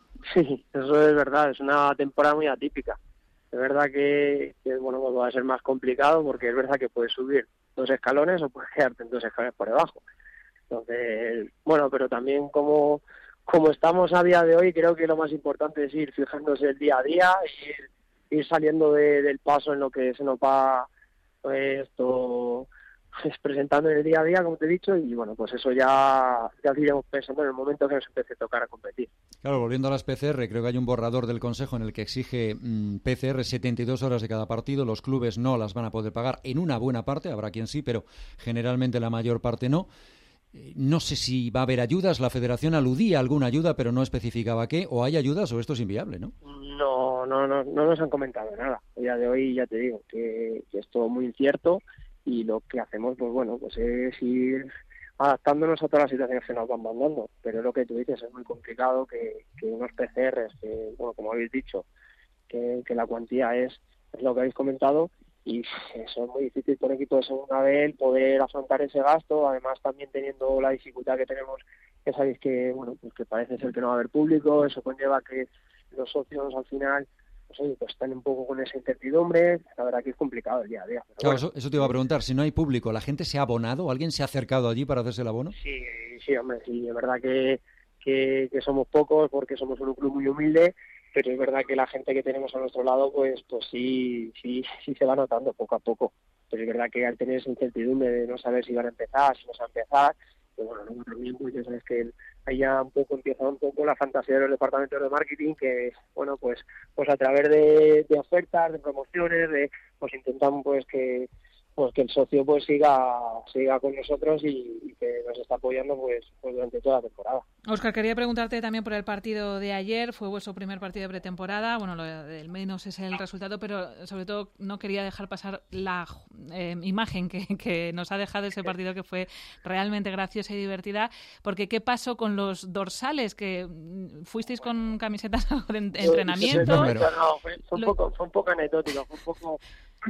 Sí, eso es verdad, es una temporada muy atípica. Es verdad que, que bueno, pues va a ser más complicado porque es verdad que puedes subir dos escalones o puedes quedarte en dos escalones por debajo. Entonces, bueno, pero también como, como estamos a día de hoy, creo que lo más importante es ir fijándose el día a día, ir, ir saliendo de, del paso en lo que se nos va pues, esto, pues, presentando en el día a día, como te he dicho, y bueno, pues eso ya, ya iremos pensando en el momento que nos empiece a tocar a competir. Claro, volviendo a las P C R, creo que hay un borrador del Consejo en el que exige mmm, P C R setenta y dos horas de cada partido. Los clubes no las van a poder pagar en una buena parte, habrá quien sí, pero generalmente la mayor parte no. Eh, no sé si va a haber ayudas, la Federación aludía a alguna ayuda, pero no especificaba qué, o hay ayudas o esto es inviable, ¿no? No, no, no, no nos han comentado nada. A día de hoy ya te digo que, que es todo muy incierto y lo que hacemos, pues bueno, pues es ir adaptándonos a todas las situaciones que nos van mandando, pero lo que tú dices es muy complicado que, que unos P C Rs, que, bueno, como habéis dicho, que, que la cuantía es, es lo que habéis comentado, y eso es muy difícil por equipo de segunda B el poder afrontar ese gasto, además también teniendo la dificultad que tenemos, que sabéis que, bueno, pues que parece ser que no va a haber público, eso conlleva que los socios al final pues, oye, pues están un poco con esa incertidumbre. La verdad que es complicado el día a día. Pero claro, bueno. eso, eso te iba a preguntar, si no hay público, ¿la gente se ha abonado? ¿Alguien se ha acercado allí para hacerse el abono? Sí, sí, hombre, sí, es verdad que, que, que somos pocos porque somos un club muy humilde, pero es verdad que la gente que tenemos a nuestro lado, pues pues sí, sí, sí se va notando poco a poco. Pero es verdad que al tener esa incertidumbre de no saber si van a empezar, si no se van a empezar, pues bueno, luego también pues ya sabes que ahí ya un poco empieza un poco la fantasía de los departamentos de marketing, que bueno, pues pues a través de, de ofertas, de promociones, de pues intentan pues que pues que el socio pues siga siga con nosotros y, y que nos está apoyando pues, pues durante toda la temporada. Óscar, quería preguntarte también por el partido de ayer. Fue vuestro primer partido de pretemporada. Bueno, lo del menos es el resultado, pero sobre todo no quería dejar pasar la eh, imagen que, que nos ha dejado ese partido, que fue realmente graciosa y divertida. Porque ¿qué pasó con los dorsales? Que fuisteis con camisetas de entrenamiento. No, no, fue, fue, un poco, fue un poco anecdótico, fue un poco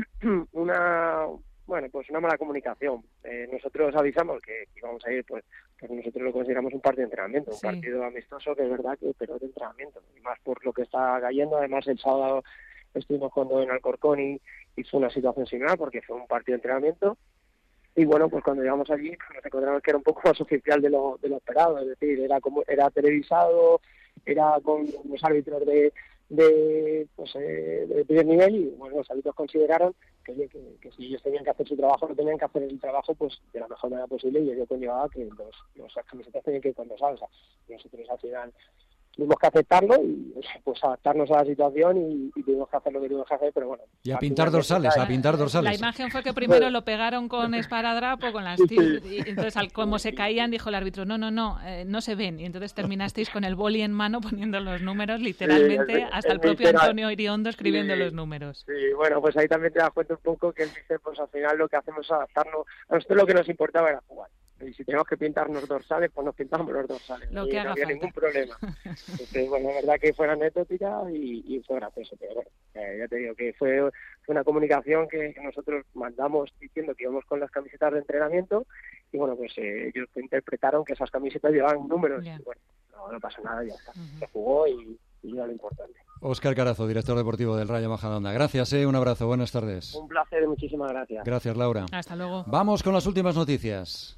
una... Bueno, pues una mala comunicación. Eh, nosotros avisamos que, que íbamos a ir, pues, pues nosotros lo consideramos un partido de entrenamiento, un sí. partido amistoso, que es verdad que, pero de entrenamiento, y más por lo que está cayendo. Además, el sábado estuvimos jugando en Alcorcón y, y fue una situación similar, porque fue un partido de entrenamiento. Y bueno, pues cuando llegamos allí, pues nos encontramos que era un poco más oficial de lo, de lo esperado, es decir, era como era televisado, era con los árbitros de de, pues, eh, de primer nivel y bueno, los árbitros consideraron que, oye, que, que si ellos tenían que hacer su trabajo, no tenían que hacer el trabajo pues de la mejor manera posible y ello conllevaba que los, los camisetas tenían que ir con dos alzas. Nosotros al final tuvimos que aceptarlo y pues adaptarnos a la situación y, y tuvimos que hacer lo que tuvimos que hacer, pero bueno. Y a pintar dorsales, a pintar dorsales. La imagen fue que primero lo pegaron con esparadrapo, con las tiras, y entonces al, como se caían dijo el árbitro, no, no, no, eh, no se ven, y entonces terminasteis con el boli en mano poniendo los números, literalmente, sí, hasta el propio literal. Antonio Iriondo escribiendo sí, los números. Sí, bueno, pues ahí también te das cuenta un poco que él dice, pues al final lo que hacemos es adaptarnos, a nosotros lo que nos importaba era jugar. Y si tenemos que pintarnos dorsales, pues nos pintamos los dorsales. Lo y que no haga había falta. ningún problema. Entonces, bueno, la verdad que fue anecdótica y, y fue gracioso. Pero bueno, eh, ya te digo que fue, fue una comunicación que, que nosotros mandamos diciendo que íbamos con las camisetas de entrenamiento y bueno, pues eh, ellos interpretaron que esas camisetas llevaban números. Yeah. Y bueno, no, no pasó nada, ya está. Uh-huh. Se jugó y, y era lo importante. Óscar Carazo, director deportivo del Rayo Majadahonda. Gracias, eh, un abrazo, buenas tardes. Un placer, muchísimas gracias. Gracias, Laura. Hasta luego. Vamos con las últimas noticias.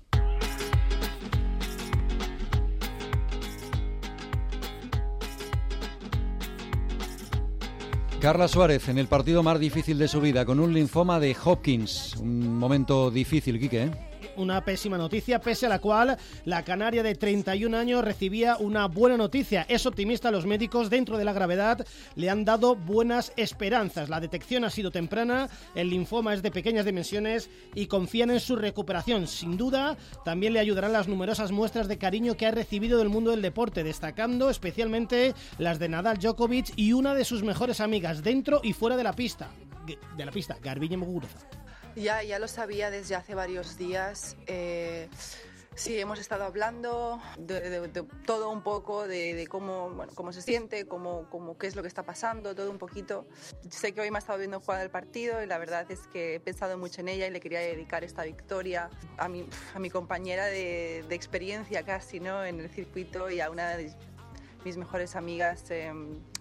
Carla Suárez, en el partido más difícil de su vida, con un linfoma de Hopkins. Un momento difícil, Quique, ¿eh? Una pésima noticia, pese a la cual la canaria de treinta y un años recibía una buena noticia. Es optimista, los médicos dentro de la gravedad le han dado buenas esperanzas. La detección ha sido temprana, el linfoma es de pequeñas dimensiones y confían en su recuperación. Sin duda, también le ayudarán las numerosas muestras de cariño que ha recibido del mundo del deporte, destacando especialmente las de Nadal, Djokovic y una de sus mejores amigas dentro y fuera de la pista, de la pista, Garbiñe Muguruza. Ya, ya lo sabía desde hace varios días. Eh, sí, hemos estado hablando de, de, de todo un poco, de, de cómo, bueno, cómo se siente, cómo, cómo, qué es lo que está pasando, todo un poquito. Sé que hoy me ha estado viendo jugar el partido y la verdad es que he pensado mucho en ella y le quería dedicar esta victoria a mi, a mi compañera de, de experiencia casi, ¿no? En el circuito y a una de mis mejores amigas. Eh,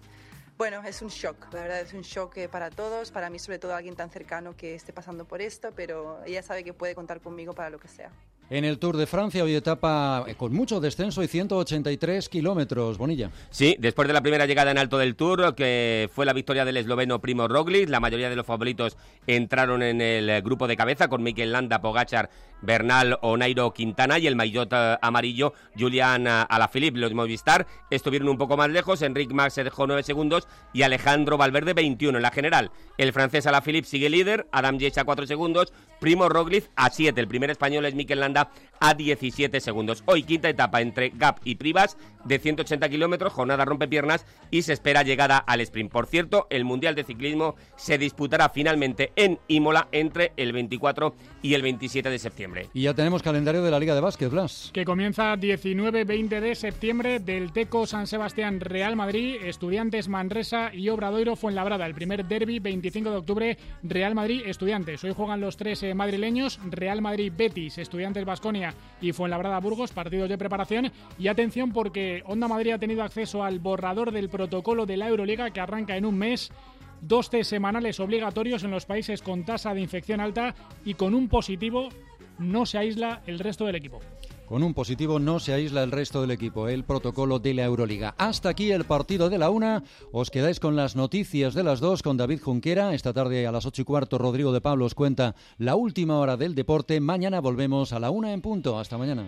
Bueno, es un shock, la verdad es un shock para todos, para mí sobre todo alguien tan cercano que esté pasando por esto, pero ella sabe que puede contar conmigo para lo que sea. En el Tour de Francia, hoy etapa con mucho descenso y ciento ochenta y tres kilómetros. Bonilla. Sí, después de la primera llegada en alto del Tour, que fue la victoria del esloveno Primož Roglič, la mayoría de los favoritos entraron en el grupo de cabeza con Mikel Landa, Pogačar, Bernal o Nairo Quintana y el maillot amarillo Julian Alaphilippe. Los Movistar estuvieron un poco más lejos, Enric Mas se dejó nueve segundos y Alejandro Valverde veintiuno en la general. El francés Alaphilippe sigue líder, Adam Yates a cuatro segundos, Primož Roglič a siete, el primer español es Mikel Landa a diecisiete segundos. Hoy quinta etapa entre Gap y Privas de ciento ochenta kilómetros, jornada rompepiernas y se espera llegada al sprint. Por cierto, el Mundial de Ciclismo se disputará finalmente en Imola entre el veinticuatro y el veintisiete de septiembre. Y ya tenemos calendario de la Liga de Básquet, Blas. Que comienza diecinueve veinte de septiembre del Teco San Sebastián Real Madrid, Estudiantes Manresa y Obradoiro Fuenlabrada. El primer derbi veinticinco de octubre Real Madrid Estudiantes. Hoy juegan los tres eh, madrileños, Real Madrid Betis, Estudiantes Baskonia y Fuenlabrada Burgos, partidos de preparación. Y atención porque Onda Madrid ha tenido acceso al borrador del protocolo de la Euroliga que arranca en un mes. Dos test semanales obligatorios en los países con tasa de infección alta y con un positivo no se aísla el resto del equipo. Con un positivo no se aísla el resto del equipo, el protocolo de la Euroliga. Hasta aquí el partido de la una. Os quedáis con las noticias de las dos con David Junquera. Esta tarde a las ocho y cuarto Rodrigo de Pablo os cuenta la última hora del deporte. Mañana volvemos a la una en punto. Hasta mañana.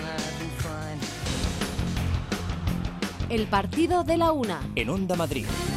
El partido de la una. En Onda Madrid.